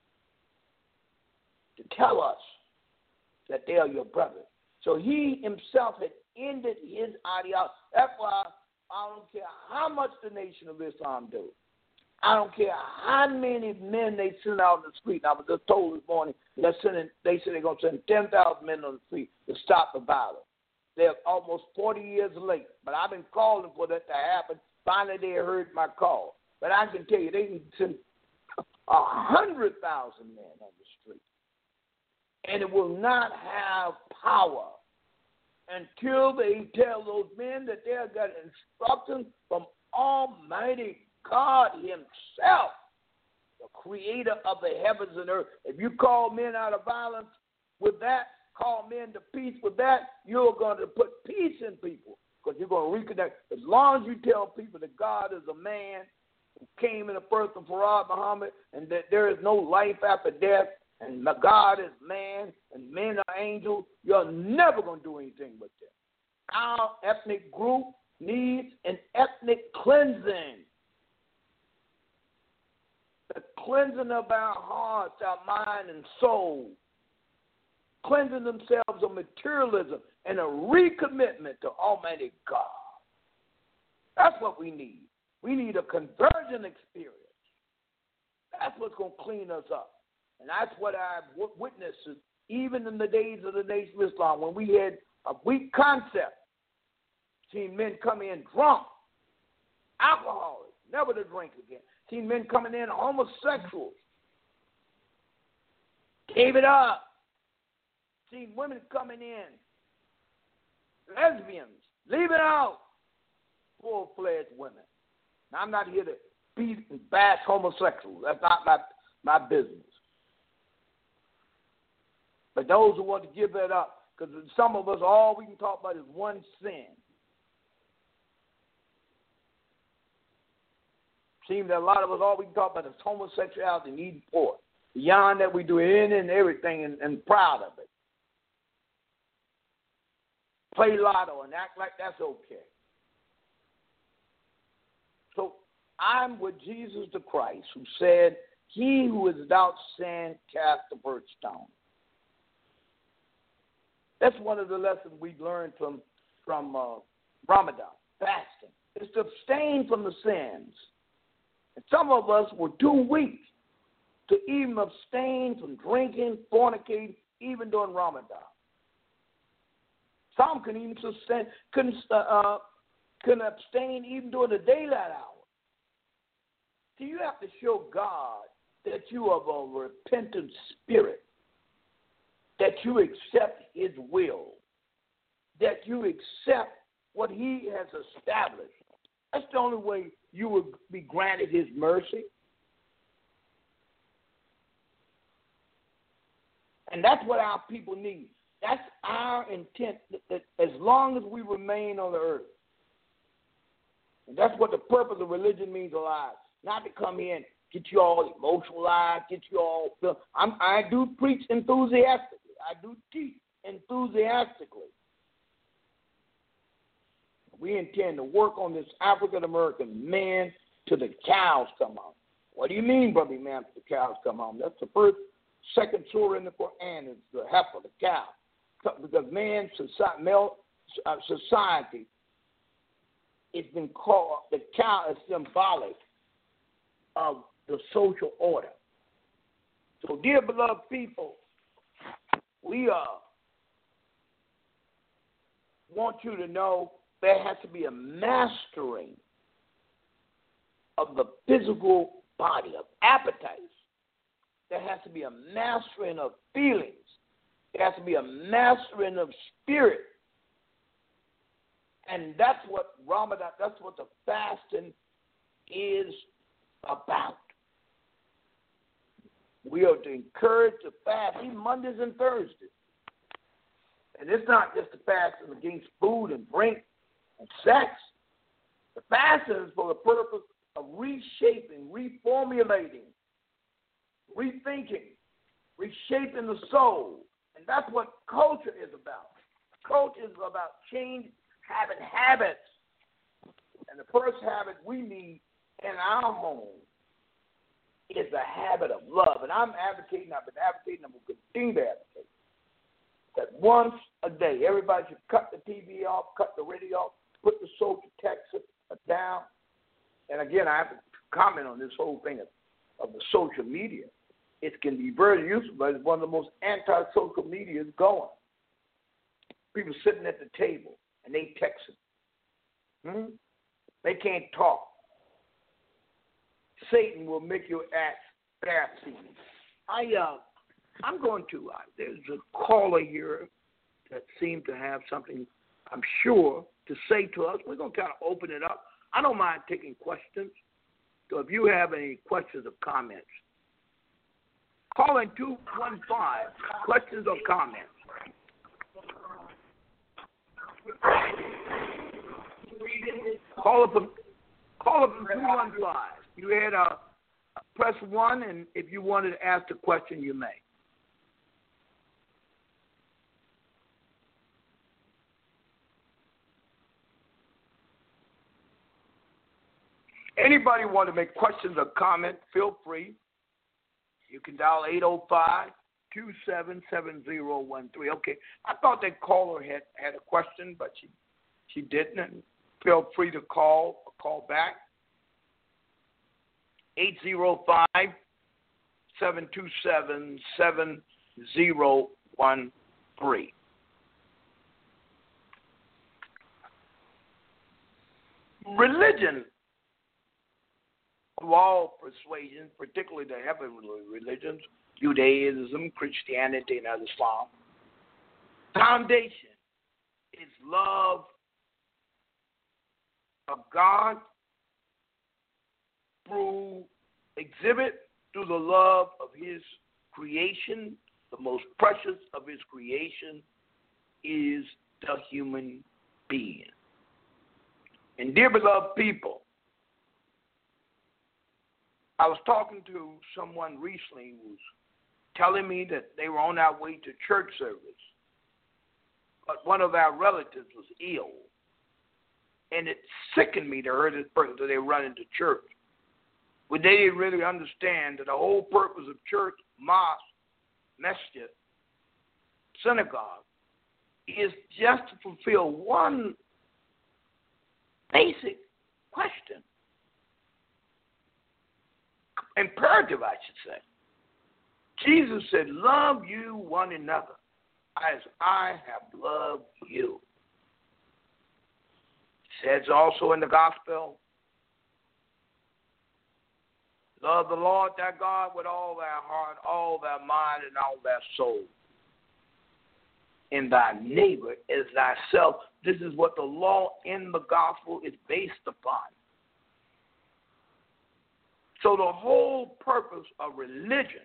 To tell us that they are your brothers. So he himself had ended his ideology. That's why I don't care how much the Nation of Islam do. I don't care how many men they send out in the street. I was just told this morning they said they're going to send 10,000 men on the street to stop the violence. They're almost 40 years late, but I've been calling for that to happen. Finally, they heard my call. But I can tell you, they can send 100,000 men on the street, and it will not have power until they tell those men that they have got instructions from Almighty God himself, the creator of the heavens and earth. If you call men out of violence with that, call men to peace with that, you're going to put peace in people because you're going to reconnect. As long as you tell people that God is a man who came in the person of Farad Muhammad and that there is no life after death and God is man and men are angels, you're never going to do anything with them. Our ethnic group needs an ethnic cleansing. The cleansing of our hearts, our mind, and soul. Cleansing themselves of materialism and a recommitment to Almighty God. That's what we need. We need a conversion experience. That's what's going to clean us up. And that's what I've witnessed even in the days of the Nation of Islam when we had a weak concept. Seen men come in drunk, alcoholics, never to drink again. Seen men coming in homosexuals, gave it up. Seen women coming in, lesbians, leave it out, full-fledged women. Now, I'm not here to beat and bash homosexuals. That's not my business. But those who want to give that up, because some of us, all we can talk about is one sin. Seems that a lot of us, all we can talk about is homosexuality and eating pork. Beyond that, we do in and everything and proud of it. Play lotto and act like that's okay. So I'm with Jesus the Christ, who said, "He who is without sin cast the first stone." That's one of the lessons we've learned from Ramadan, fasting. It's to abstain from the sins. And some of us were too weak to even abstain from drinking, fornicating, even during Ramadan. Some couldn't abstain even during the daylight hour. So you have to show God that you have a repentant spirit, that you accept his will, that you accept what he has established. That's the only way you will be granted his mercy. And that's what our people need. That's our intent, that as long as we remain on the earth. And that's what the purpose of religion means a lot. Not to come in, get you all emotionalized, get you all... I do preach enthusiastically. I do teach enthusiastically. We intend to work on this African-American man till the cows come home. What do you mean, brother man, till the cows come home? That's the second surah in the Quran, is the heifer, the cow. Because society, it's been called, the cow is symbolic of the social order. So, dear beloved people, we want you to know there has to be a mastering of the physical body, of appetites. There has to be a mastering of feelings. There has to be a mastering of spirit. And that's what Ramadan, that's what the fasting is about. We are to encourage to fast even Mondays and Thursdays. And it's not just the fasting against food and drink and sex. The fasting is for the purpose of reshaping, reformulating rethinking, reshaping the soul. And that's what culture is about. Culture is about change, having habits. And the first habit we need in our home is the habit of love. And I've been advocating, and will continue to advocate, that once a day, everybody should cut the TV off, cut the radio off, put the social text down. And again, I have to comment on this whole thing of the social media. It can be very useful, but it's one of the most anti-social media going. People sitting at the table and they texting. They can't talk. Satan will make you act bad. I'm going to. There's a caller here that seemed to have something, I'm sure, to say to us. We're going to kind of open it up. I don't mind taking questions. So if you have any questions or comments, call in 215, questions or comments. Call up from 215. You had press 1, and if you wanted to ask a question, you may. Anybody want to make questions or comments, feel free. You can dial 805-277-013. Okay, I thought that caller had a question, but she didn't. And feel free to call back. 805-727-7013. Religion of all persuasions, particularly the heavenly religions, Judaism, Christianity, and Islam, foundation is love of God through the love of his creation. The most precious of his creation is the human being. And dear beloved people, I was talking to someone recently who was telling me that they were on their way to church service, but one of our relatives was ill. And it sickened me to hear this person that they run into church. But they didn't really understand that the whole purpose of church, mosque, masjid, synagogue, is just to fulfill one basic question. Imperative, I should say. Jesus said, love you one another as I have loved you. It says also in the gospel, love the Lord thy God with all thy heart, all thy mind, and all thy soul. And thy neighbor is thyself. This is what the law in the gospel is based upon. So the whole purpose of religion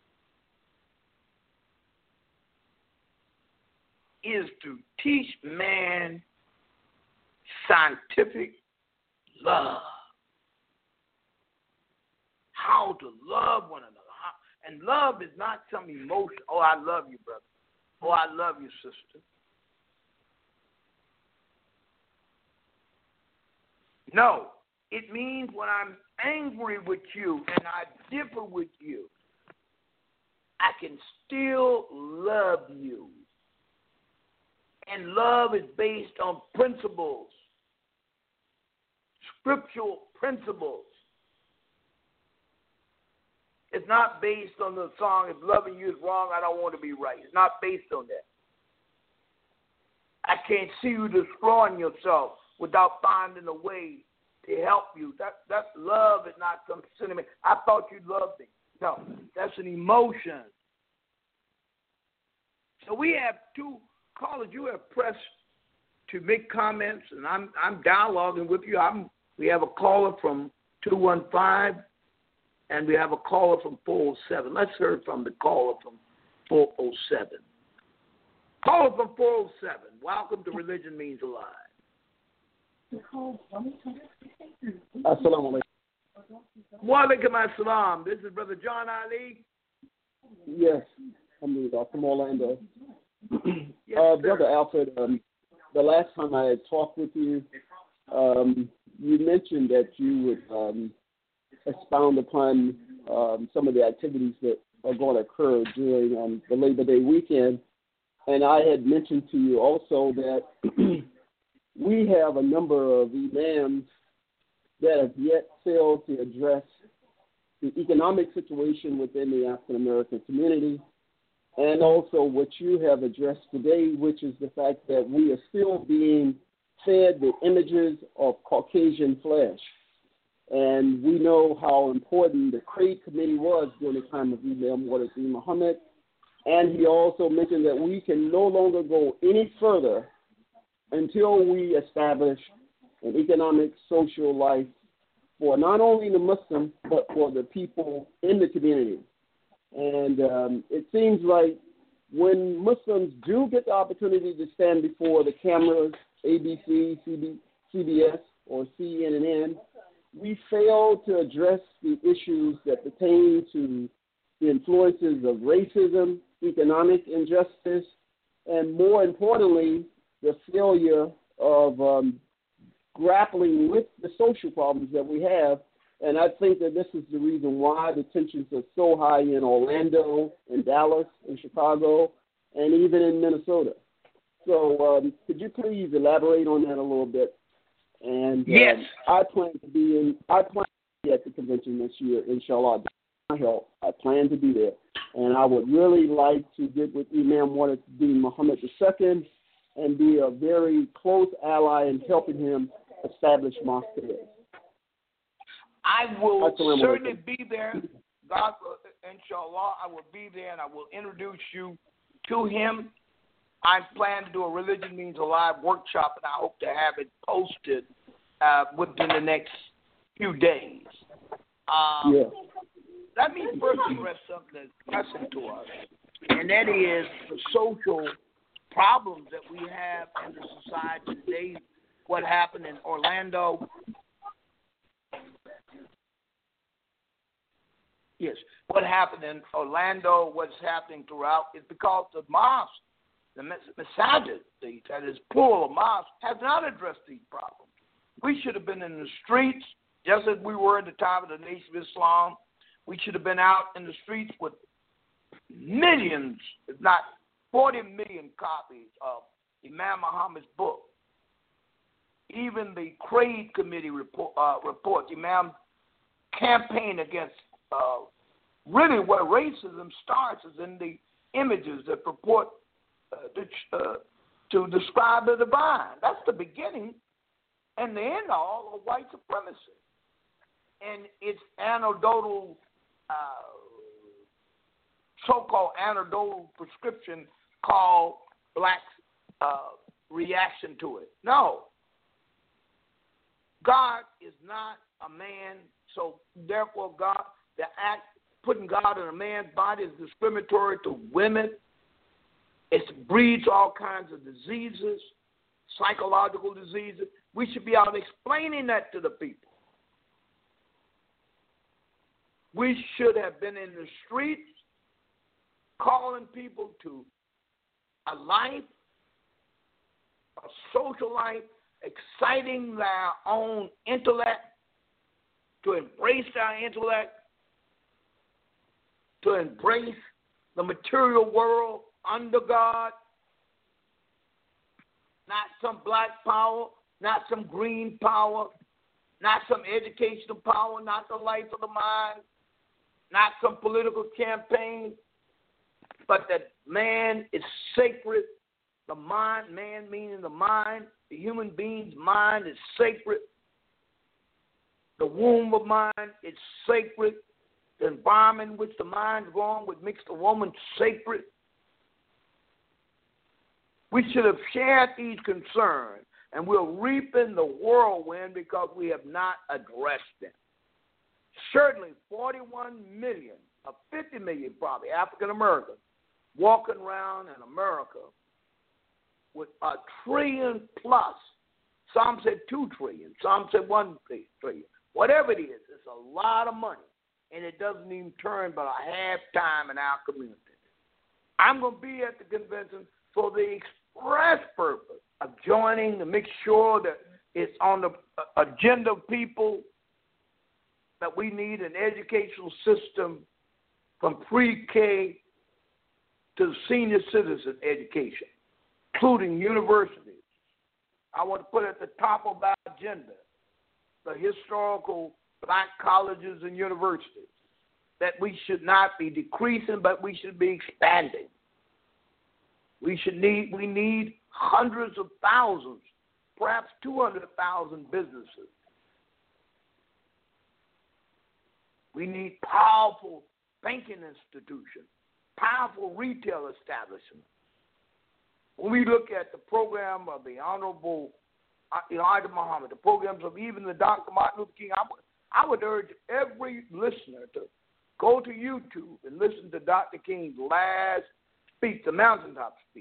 is to teach man scientific love. How to love one another. And love is not some emotion. Oh, I love you, brother. Oh, I love you, sister. No, it means when I'm angry with you and I differ with you, I can still love you. And love is based on principles, scriptural principles. It's not based on the song, if loving you is wrong, I don't want to be right. It's not based on that. I can't see you destroying yourself without finding a way to help you. That love is not some sentiment. I thought you loved me. No, that's an emotion. So we have two callers. You have pressed to make comments, and I'm dialoguing with you. We have a caller from 215, and we have a caller from 407. Let's hear from the caller from 407. Caller from 407. Welcome to Religion Means Alive. Assalamu alaikum. Wa alaikum assalam. This is Brother John Ali. Yes, I'm from Orlando. Yes, Brother Alfred, the last time I had talked with you, you mentioned that you would expound upon some of the activities that are going to occur during the Labor Day weekend. And I had mentioned to you also that we have a number of imams that have yet failed to address the economic situation within the African American community, and also what you have addressed today, which is the fact that we are still being fed the images of Caucasian flesh. And we know how important the Crade Committee was during the time of Imam Waters B. Muhammad. And he also mentioned that we can no longer go any further until we establish an economic, social life for not only the Muslims, but for the people in the community. And it seems like when Muslims do get the opportunity to stand before the cameras, ABC, CBS, or CNN, we fail to address the issues that pertain to the influences of racism, economic injustice, and more importantly, the failure of grappling with the social problems that we have. And I think that this is the reason why the tensions are so high in Orlando, in Dallas, in Chicago, and even in Minnesota. So could you please elaborate on that a little bit? And yes, I plan to be at the convention this year, inshallah. I plan to be there. And I would really like to get with Imam Waters B. Muhammad II and be a very close ally in helping him establish mosque there. I will certainly be there. God, inshallah, I will be there and I will introduce you to him. I plan to do a Religion Means Alive workshop, and I hope to have it posted within the next few days. Let me first address something that's pressing to us, and that is the social problems that we have in the society today. What happened in Orlando? Yes, what happened in Orlando, what's happening throughout, is because the mosque, the masajid, that is plural of mosques, has not addressed these problems. We should have been in the streets, just as we were at the time of the Nation of Islam. We should have been out in the streets with millions, if not 40 million copies of Imam Muhammad's book. Even the Crade Committee report, Imam's campaign against really where racism starts is in the images that purport to describe the divine. That's the beginning and the end all of white supremacy. And its anecdotal, so-called anecdotal prescription called black reaction to it. No. God is not a man, so therefore God, the act putting God in a man's body is discriminatory to women. It breeds all kinds of diseases, psychological diseases. We should be out explaining that to the people. We should have been in the streets calling people to a life, a social life, exciting their own intellect, to embrace their intellect, to embrace the material world under God, not some black power, not some green power, not some educational power, not the life of the mind, not some political campaign, but that man is sacred. The mind, man meaning the mind, the human being's mind is sacred. The womb of mind is sacred. The environment in which the mind is born, which makes the woman sacred. We should have shared these concerns, and we're reaping the whirlwind because we have not addressed them. Certainly 41 million, or 50 million probably, African Americans walking around in America with $1 trillion plus. Some said 2 trillion, some said 1 trillion. Whatever it is, it's a lot of money. and it doesn't even turn but a half time in our community. I'm going to be at the convention for the express purpose of joining to make sure that it's on the agenda of people that we need an educational system from pre-K to senior citizen education, including universities. I want to put at the top of our agenda the historical black colleges and universities, that we should not be decreasing, but we should be expanding. We need hundreds of thousands, perhaps 200,000 businesses. We need powerful banking institutions, powerful retail establishments. When we look at the program of the Honorable Elijah Muhammad, the programs of even the Dr. Martin Luther King, I would urge every listener to go to YouTube and listen to Dr. King's last speech, the mountaintop speech.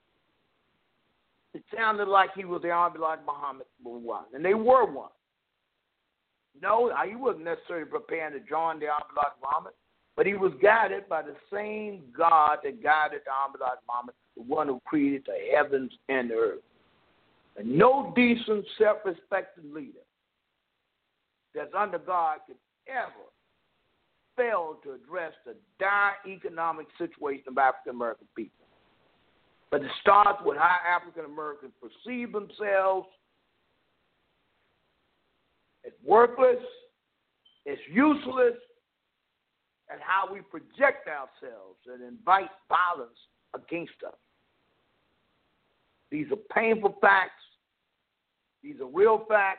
It sounded like he was the Honorable Elijah Muhammad one, and they were one. No, he wasn't necessarily preparing to join the Honorable Elijah Muhammad, but he was guided by the same God that guided the Honorable Elijah Muhammad, the one who created the heavens and the earth. And no decent, self-respecting leader that's under God could ever fail to address the dire economic situation of African American people. But it starts with how African Americans perceive themselves as worthless, as useless, and how we project ourselves and invite violence against us. These are painful facts. These are real facts.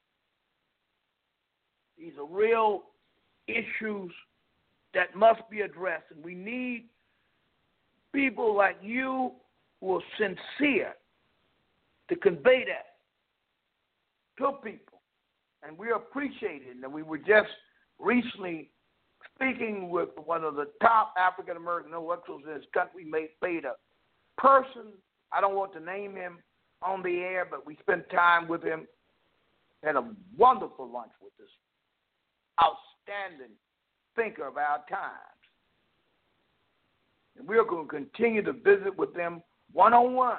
These are real issues that must be addressed. And we need people like you who are sincere to convey that to people. And we appreciate it. And we were just recently speaking with one of the top African-American intellectuals in this country, made a person, I don't want to name him on the air, but we spent time with him, had a wonderful lunch with this outstanding thinker of our times. And we're going to continue to visit with them one-on-one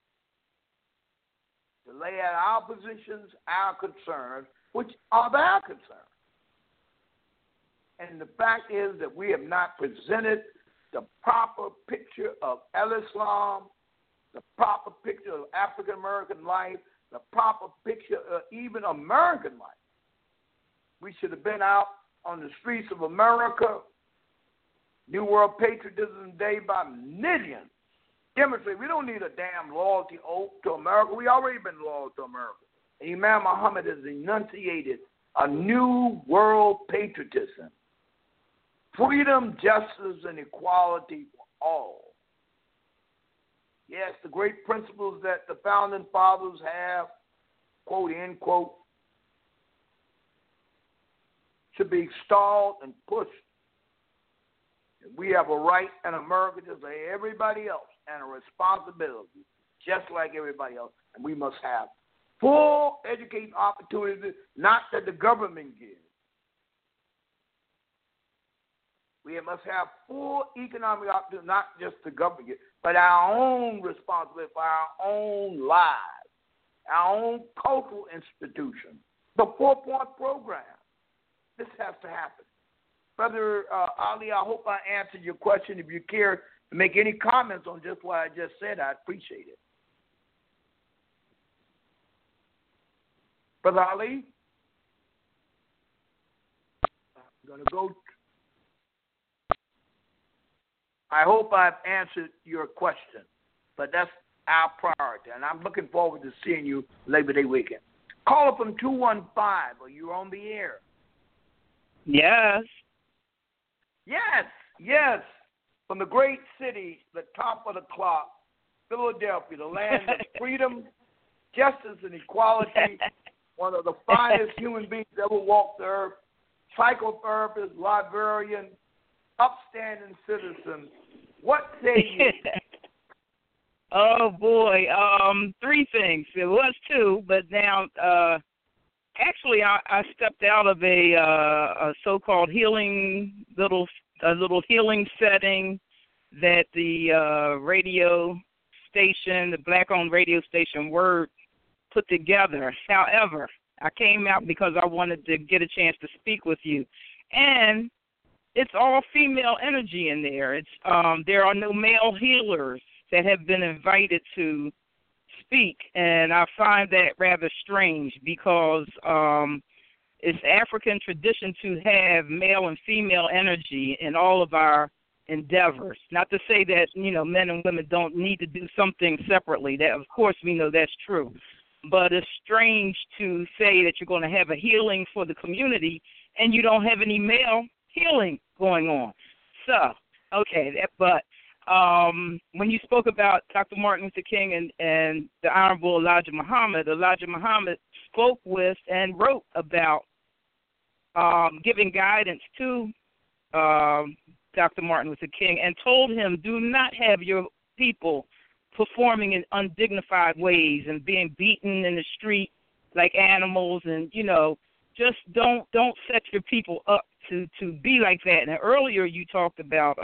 to lay out our positions, our concerns, which are their concerns. And the fact is that we have not presented the proper picture of Islam, the proper picture of African-American life, the proper picture of even American life. We should have been out on the streets of America, New World Patriotism Day by millions. Demonstrate we don't need a damn loyalty oath to America. We already been loyal to America. And Imam Muhammad has enunciated a new world patriotism. Freedom, justice, and equality for all. Yes, the great principles that the founding fathers have, quote, end quote, should be extolled and pushed. And we have a right in America just like everybody else and a responsibility just like everybody else. And we must have full education opportunities, not that the government gives. We must have full economic opportunity, not just the government gives, but our own responsibility for our own lives, our own cultural institutions, the 4-point program. This has to happen. Brother Ali, I hope I answered your question. If you care to make any comments on just what I just said, I'd appreciate it. Brother Ali? I'm going to go. I hope I've answered your question, but that's our priority, and I'm looking forward to seeing you Labor Day weekend. Call up from 215, or you're on the air. Yes. Yes. From the great city, the top of the clock, Philadelphia, the land of freedom, justice, and equality, one of the finest human beings ever walked the earth, psychotherapist, librarian, upstanding citizen. What say you? Oh, boy. 3 things. It was 2, but now actually, I stepped out of a so-called healing little healing setting that the radio station, the black-owned radio station, Word, put together. However, I came out because I wanted to get a chance to speak with you, and it's all female energy in there. It's there are no male healers that have been invited to speak, and I find that rather strange because it's African tradition to have male and female energy in all of our endeavors. Not to say that, men and women don't need to do something separately. That, of course, we know that's true. But it's strange to say that you're going to have a healing for the community and you don't have any male healing going on. So, okay, when you spoke about Dr. Martin Luther King and the Honorable Elijah Muhammad spoke with and wrote about giving guidance to Dr. Martin Luther King and told him, do not have your people performing in undignified ways and being beaten in the street like animals, and just don't set your people up to be like that. And earlier you talked about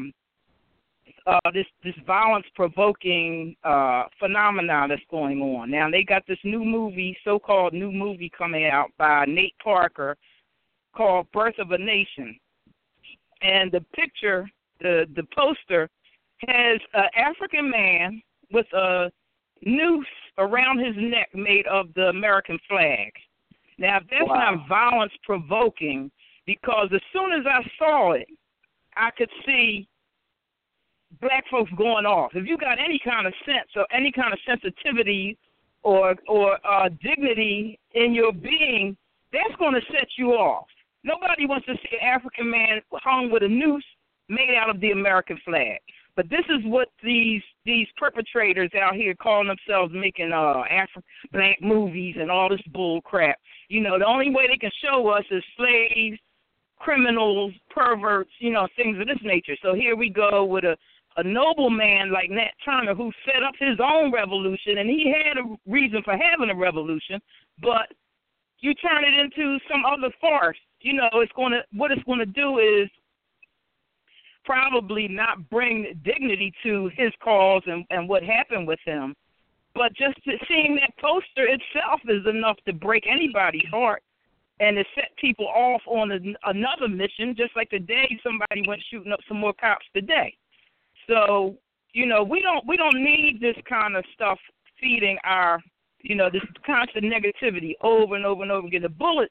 this violence-provoking phenomenon that's going on. Now, they got this so-called new movie coming out by Nate Parker called Birth of a Nation. And the picture, the poster, has an African man with a noose around his neck made of the American flag. Now, that's not violence-provoking, because as soon as I saw it, I could see black folks going off. If you got any kind of sense or any kind of sensitivity or dignity in your being, that's going to set you off. Nobody wants to see an African man hung with a noose made out of the American flag. But this is what these perpetrators out here calling themselves making black movies and all this bull crap. The only way they can show us is slaves, criminals, perverts, things of this nature. So here we go with a noble man like Nat Turner, who set up his own revolution, and he had a reason for having a revolution, but you turn it into some other farce. What it's going to do is probably not bring dignity to his cause and what happened with him, but just seeing that poster itself is enough to break anybody's heart, and it set people off on another mission, just like today somebody went shooting up some more cops today. So, we don't need this kind of stuff feeding our, this constant negativity over and over and over again. The bullets,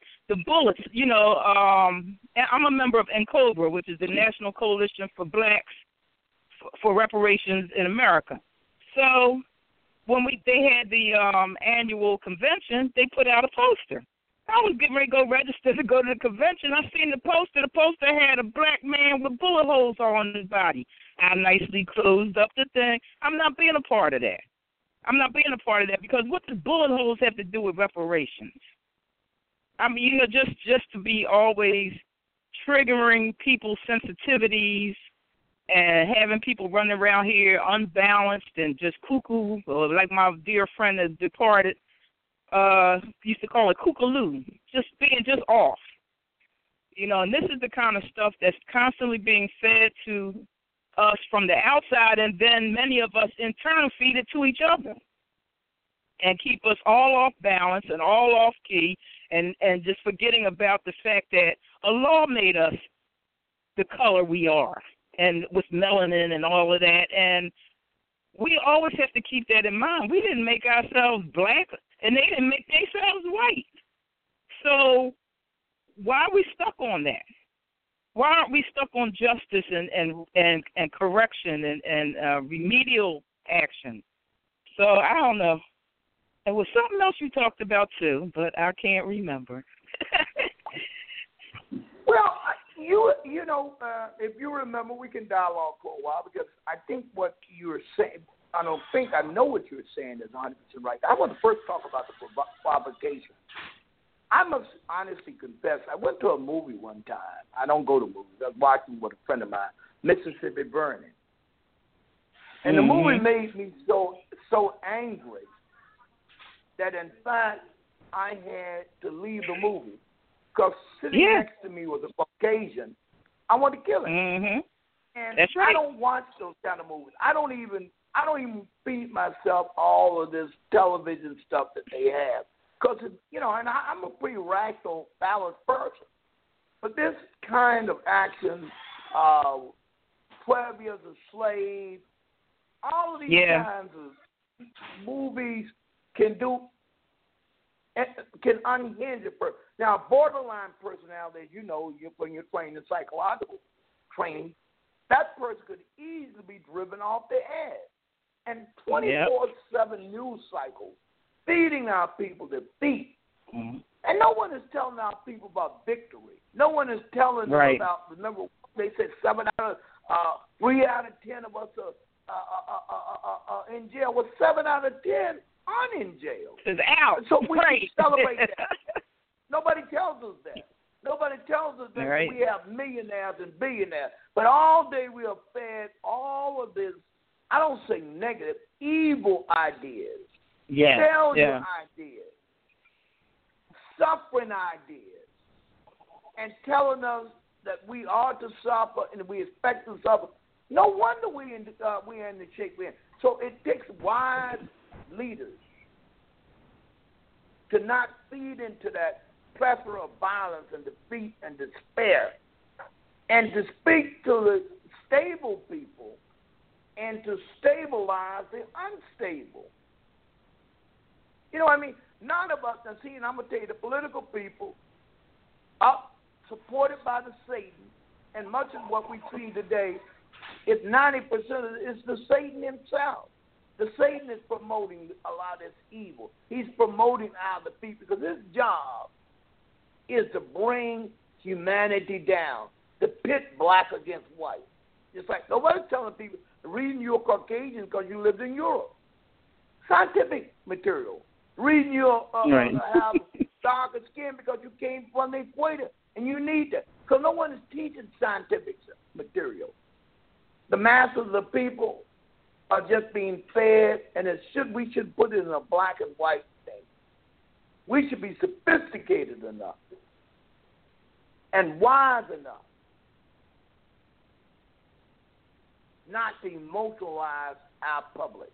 I'm a member of NCOBRA, which is the National Coalition for Blacks for Reparations in America. So when they had the annual convention, they put out a poster. I was getting ready to go register to go to the convention. I seen the poster. The poster had a black man with bullet holes all on his body. I nicely closed up the thing. I'm not being a part of that. Because what does bullet holes have to do with reparations? I mean, just to be always triggering people's sensitivities and having people running around here unbalanced and just cuckoo, or like my dear friend that departed used to call it kookaloo, just being just off. And this is the kind of stuff that's constantly being fed to us from the outside, and then many of us in turn feed it to each other and keep us all off balance and all off key, and just forgetting about the fact that Allah made us the color we are, and with melanin and all of that, and we always have to keep that in mind. We didn't make ourselves black, and they didn't make themselves white. So why are we stuck on that? Why aren't we stuck on justice and correction and remedial action? So I don't know. There was something else you talked about too, but I can't remember. Well, if you remember, we can dialogue for a while, because I think what you're saying, I know what you're saying is 100% right. I want to first talk about the provocation. I must honestly confess, I went to a movie one time. I don't go to movies. I was watching with a friend of mine, Mississippi Burning. And the movie made me so angry that, in fact, I had to leave the movie because sitting next to me was a Caucasian. I wanted to kill him. Mm-hmm. And that's right. I don't watch those kind of movies. I don't even feed myself all of this television stuff that they have. Because, and I'm a pretty rational, balanced person. But this kind of action, 12 Years a Slave, all of these kinds of movies can unhinge a person. Now, borderline personality, when you're trained in psychological training, that person could easily be driven off the edge. And 24/7 news cycles feeding our people defeat. Mm-hmm. And no one is telling our people about victory. No one is telling them about the number. They said 3 out of 10 of us are in jail. Well, 7 out of 10 aren't in jail. It's out. So we can celebrate that. Nobody tells us that. Nobody tells us that we have millionaires and billionaires. But all day we are fed all of this, I don't say negative, evil ideas. Failure ideas. Suffering ideas. And telling us that we are to suffer and we expect to suffer. No wonder we're in the shape we're in. So it takes wise leaders to not feed into that plethora of violence and defeat and despair, and to speak to the stable people and to stabilize the unstable. You know what I mean? None of us, and I'm going to tell you, the political people supported by the Satan, and much of what we see today, it's 90% of it is the Satan himself. The Satan is promoting a lot of this evil. He's promoting the people because his job is to bring humanity down, to pit black against white. It's like nobody's telling people the reason you're Caucasian is because you lived in Europe. Scientific material. The reason you're have darker skin because you came from the equator, and you need that. Because no one is teaching scientific material. The masses of the people are just being fed, and we should put it in a black and white thing. We should be sophisticated enough and wise enough not to emotionalize our public.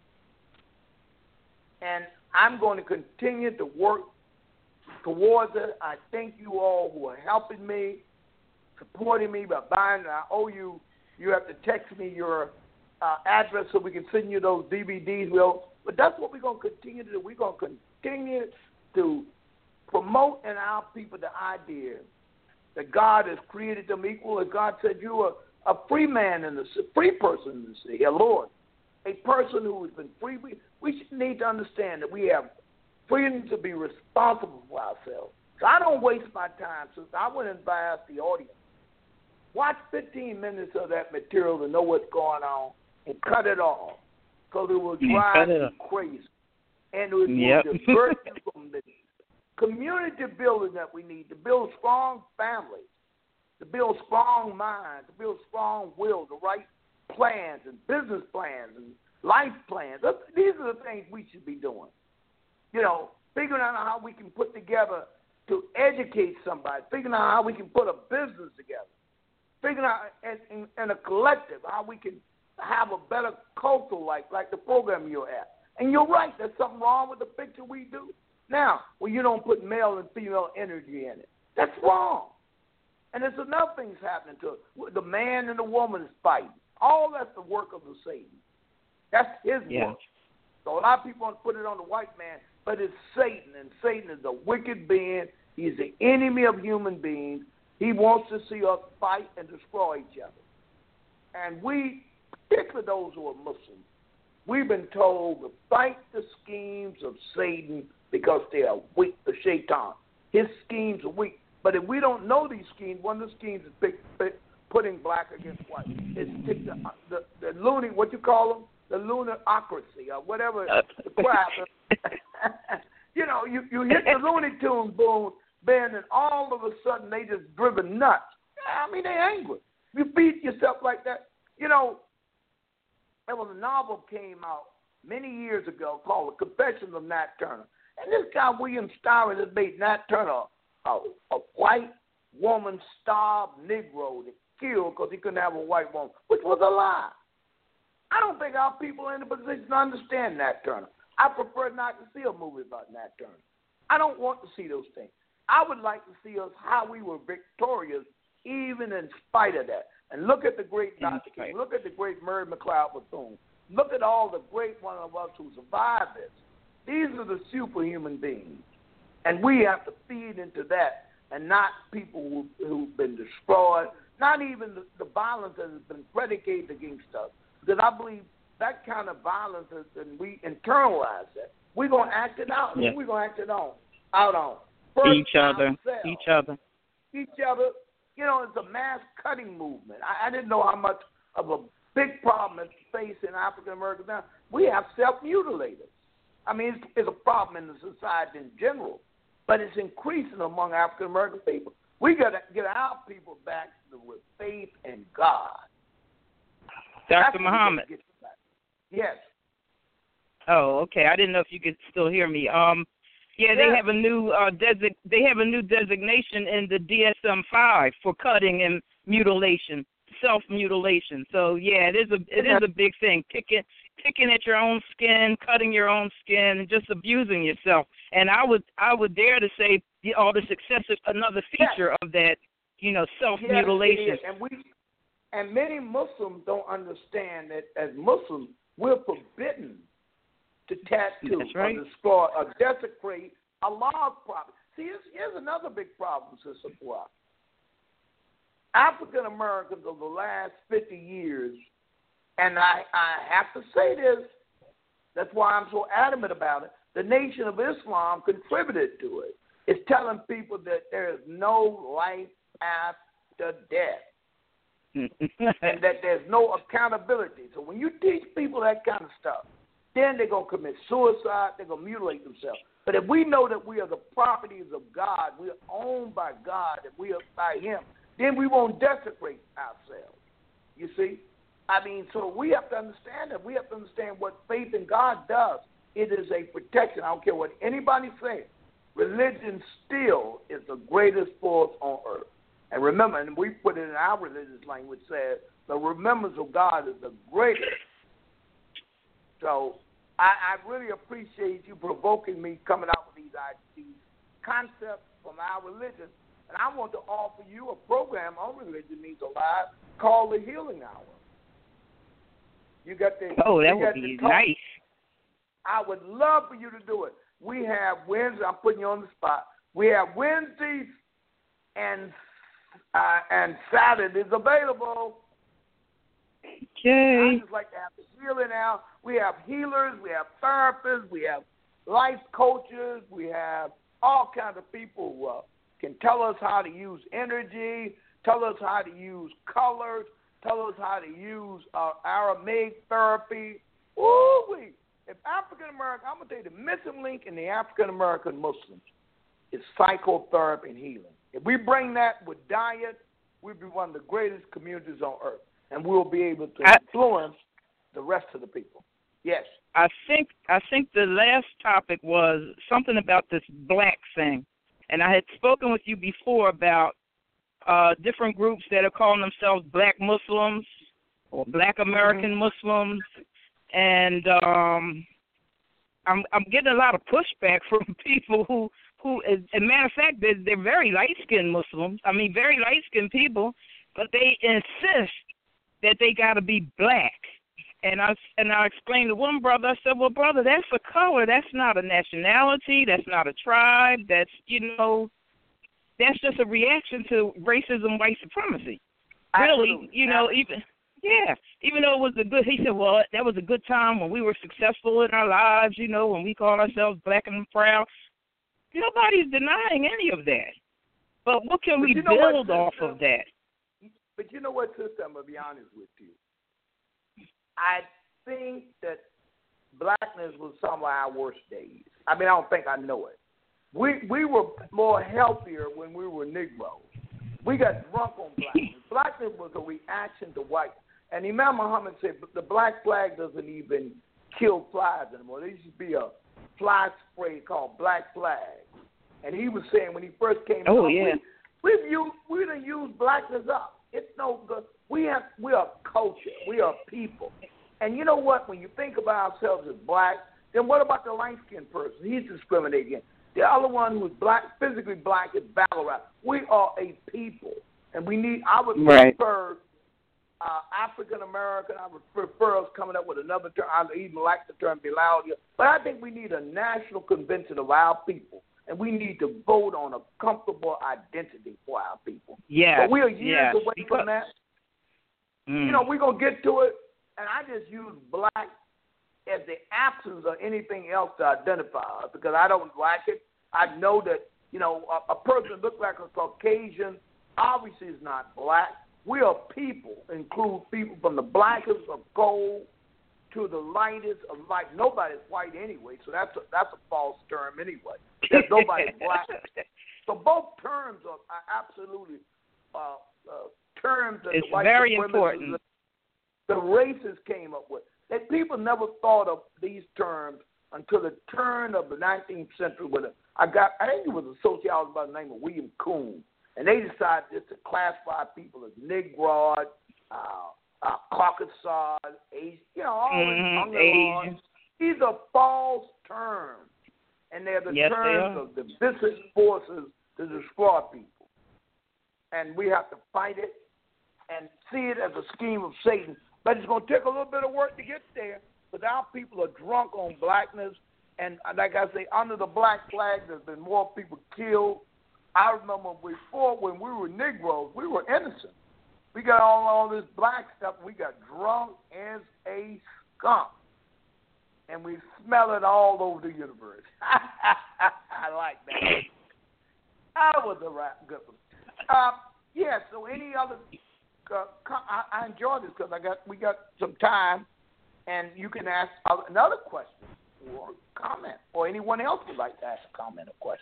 And I'm going to continue to work towards it. I thank you all who are helping me, supporting me by buying. I owe you. You have to text me your address so we can send you those DVDs. But that's what we're going to continue to do. We're going to continue to promote in our people the idea that God has created them equal. As God said, you are a free man in the free person in the city, a Lord, a person who has been free. We should need to understand that we have freedom to be responsible for ourselves. So I don't waste my time. So I would advise the audience, watch 15 minutes of that material to know what's going on and cut it off, because it will drive you crazy. And it will divert you from the community building that we need to build strong families, to build strong minds, to build strong will, the right plans and business plans and life plans. These are the things we should be doing. Figuring out how we can put together to educate somebody, figuring out how we can put a business together, figuring out in a collective how we can have a better culture like the program you're at. And you're right, there's something wrong with the picture we do. Now, when you don't put male and female energy in it, that's wrong. And there's enough things happening to it. The man and the woman is fighting. All that's the work of the Satan. That's his work. So a lot of people want to put it on the white man, but it's Satan, and Satan is a wicked being. He's the enemy of human beings. He wants to see us fight and destroy each other. And we, particularly those who are Muslims, we've been told to fight the schemes of Satan because they are weak, the shaitan. His schemes are weak. But if we don't know these schemes, one of the schemes is putting black against white. It's the loony, what you call them? The lunarocracy or whatever the crap. You hit the Looney Tunes boom, Ben, and all of a sudden they just driven nuts. I mean, they're angry. You beat yourself like that. There was a novel came out many years ago called The Confessions of Nat Turner. And this guy, William Stower, has made Nat Turner a white woman starved Negro that killed because he couldn't have a white woman, which was a lie. I don't think our people are in a position to understand Nat Turner. I prefer not to see a movie about Nat Turner. I don't want to see those things. I would like to see us how we were victorious even in spite of that. And look at the great Dr. King. Look at the great Murray McLeod Bethune. Look at all the great one of us who survived this. These are the superhuman beings. And we have to feed into that and not people who've been destroyed, not even the violence that has been predicated against us. Because I believe that kind of violence, and we internalize that, we're going to act it out. Yeah. We're going to act it out on. First, each other. You know, it's a mass cutting movement. I didn't know how much of a big problem it's facing African Americans now. We have self-mutilators. I mean, it's a problem in the society in general, but it's increasing among African American people. We got to get our people back with faith in God. Dr. Muhammad. Yes. Oh, okay. I didn't know if you could still hear me. Yeah, they have a new designation in the DSM-5 for cutting and mutilation, self-mutilation. So yeah, it is a big thing. Picking at your own skin, cutting your own skin, and just abusing yourself. And I would dare to say all the success is another feature of that, you know, self-mutilation. Yes, and many Muslims don't understand that as Muslims we're forbidden to tattoo or destroy or desecrate Allah's property. See, here's another big problem, Sister Fuad. African Americans of the last 50 years, and I have to say this, that's why I'm so adamant about it, the Nation of Islam contributed to it. It's telling people that there is no life after death. And that there's no accountability. So when you teach people that kind of stuff, then they're going to commit suicide, they're going to mutilate themselves. But if we know that we are the properties of God, we are owned by God, and we are by Him, then we won't desecrate ourselves. You see? I mean, so we have to understand that. We have to understand what faith in God does. It is a protection. I don't care what anybody says. Religion still is the greatest force on earth. And remember, and we put it in our religious language, says the remembrance of God is the greatest. So I really appreciate you provoking me coming out with these concepts from our religion. And I want to offer you a program on Religion Means Alive called the Healing Hour. You got the that would be nice. I would love for you to do it. We have Wednesdays. I'm putting you on the spot. We have Wednesdays and Saturdays available. Okay. I just like to have the healing now. We have healers, we have therapists, we have life coaches, we have all kinds of people who can tell us how to use energy, tell us how to use colors, tell us how to use Aramaic therapy. Ooh-wee. If African American, I'm going to tell you the missing link in the African American Muslims is psychotherapy and healing. If we bring that with diet, we'll be one of the greatest communities on earth, and we'll be able to influence the rest of the people. Yes. I think the last topic was something about this black thing, and I had spoken with you before about different groups that are calling themselves Black Muslims or Black American Muslims, and I'm getting a lot of pushback from people who as a matter of fact, they're very light-skinned Muslims. I mean, very light-skinned people, but they insist that they got to be black. And I explained to one brother, I said, well, brother, that's a color. That's not a nationality. That's not a tribe. That's, that's just a reaction to racism, white supremacy. Really, even though it was he said, well, that was a good time when we were successful in our lives, when we called ourselves black and proud. Nobody's denying any of that. But what can we build off of that? But you know what, sister, I'm going to be honest with you. I think that blackness was some of our worst days. I mean, I don't think I know it. We were more healthier when we were Negroes. We got drunk on blackness. Blackness was a reaction to white. And Imam Muhammad said the black flag doesn't even kill flies anymore. There used to be a fly spray called Black Flag. And he was saying when he first came Oh, out, yeah. we done used blackness up. It's no good. We are culture. We are people. And you know what? When you think about ourselves as black, then what about the light-skinned person? He's discriminated against. The other one who's black, physically black, is battle rap. We are a people. And I would prefer African American. I would prefer us coming up with another term. I even like the term Bilal. But I think we need a national convention of our people. And we need to vote on a comfortable identity for our people. Yeah. But we are years away from that. You know, we're going to get to it. And I just use black as the absence of anything else to identify us because I don't like it. I know that, you know, a person that looks like a Caucasian obviously is not black. We are people, include people from the blackest of gold to the lightest of light. Nobody's white anyway, so that's a false term anyway. There's nobody black. So both terms are absolutely terms that it's the white very supremacists, important. the racists came up with. That people never thought of these terms until the turn of the 19th century. I think it was a sociologist by the name of William Kuhn, and they decided just to classify people as Negroid, Caucasoid, Asian, you know, all Asian. These are false terms, and they're the terms of the vicious forces to destroy people. And we have to fight it and see it as a scheme of Satan. But it's going to take a little bit of work to get there because our people are drunk on blackness. And like I say, under the black flag, there's been more people killed. I remember before when we were Negroes, we were innocent. We got all this black stuff. We got drunk as a skunk. And we smell it all over the universe. I like that. That was a good one. Yeah, so any other... I enjoy this because we got some time, and you can ask another question or comment, or anyone else would like to ask a comment or question.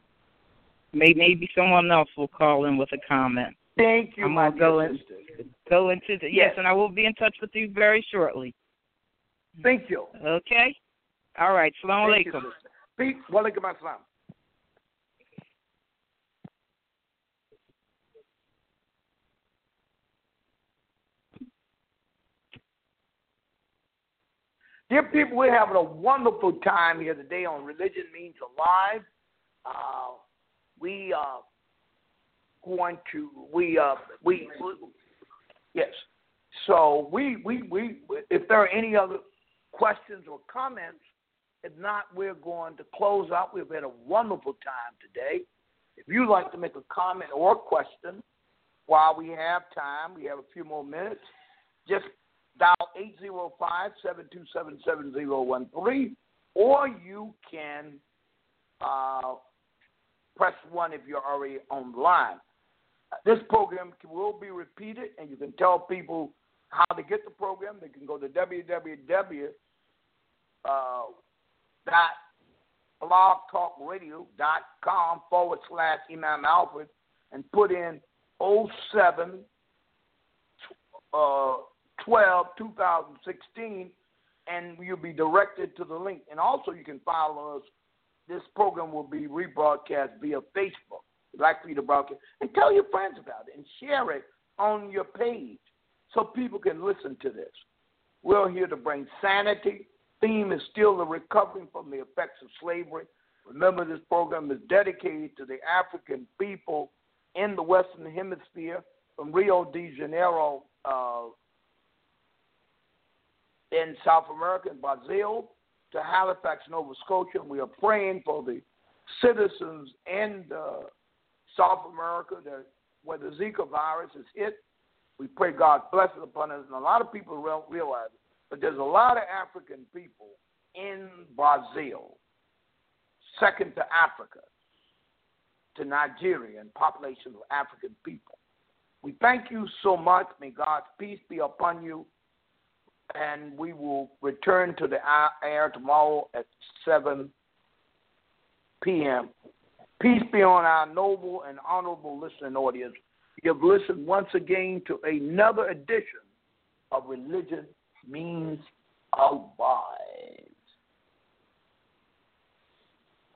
Maybe someone else will call in with a comment. Thank you, I'm going to go into the yes, and I will be in touch with you very shortly. Thank you. Okay. All right. Salaam alaikum. Pete, walaikum assalam. Dear people, we're having a wonderful time here today on Religion Means Alive. We are going to yes. So we if there are any other questions or comments, if not, we're going to close out. We've had a wonderful time today. If you'd like to make a comment or a question while we have time, we have a few more minutes. Just dial 805-727-7013, or you can press 1 if you're already online. This program will be repeated, and you can tell people how to get the program. They can go to www.blogtalkradio.com/Imam Alfred and put in 07/12/2016, and you'll be directed to the link. And also you can follow us. This program will be rebroadcast via Facebook. We'd like for you to broadcast. And tell your friends about it and share it on your page so people can listen to this. We're here to bring sanity. Theme is still the recovering from the effects of slavery. Remember, this program is dedicated to the African people in the Western Hemisphere, from Rio de Janeiro in South America and Brazil to Halifax, Nova Scotia. And we are praying for the citizens in South America where the Zika virus is hit. We pray God's blessing upon us. And a lot of people don't realize it, but there's a lot of African people in Brazil, second to Africa, to Nigeria, and population of African people. We thank you so much. May God's peace be upon you. And we will return to the air tomorrow at 7 p.m. Peace be on our noble and honorable listening audience. You have listened once again to another edition of Religion Means Alive.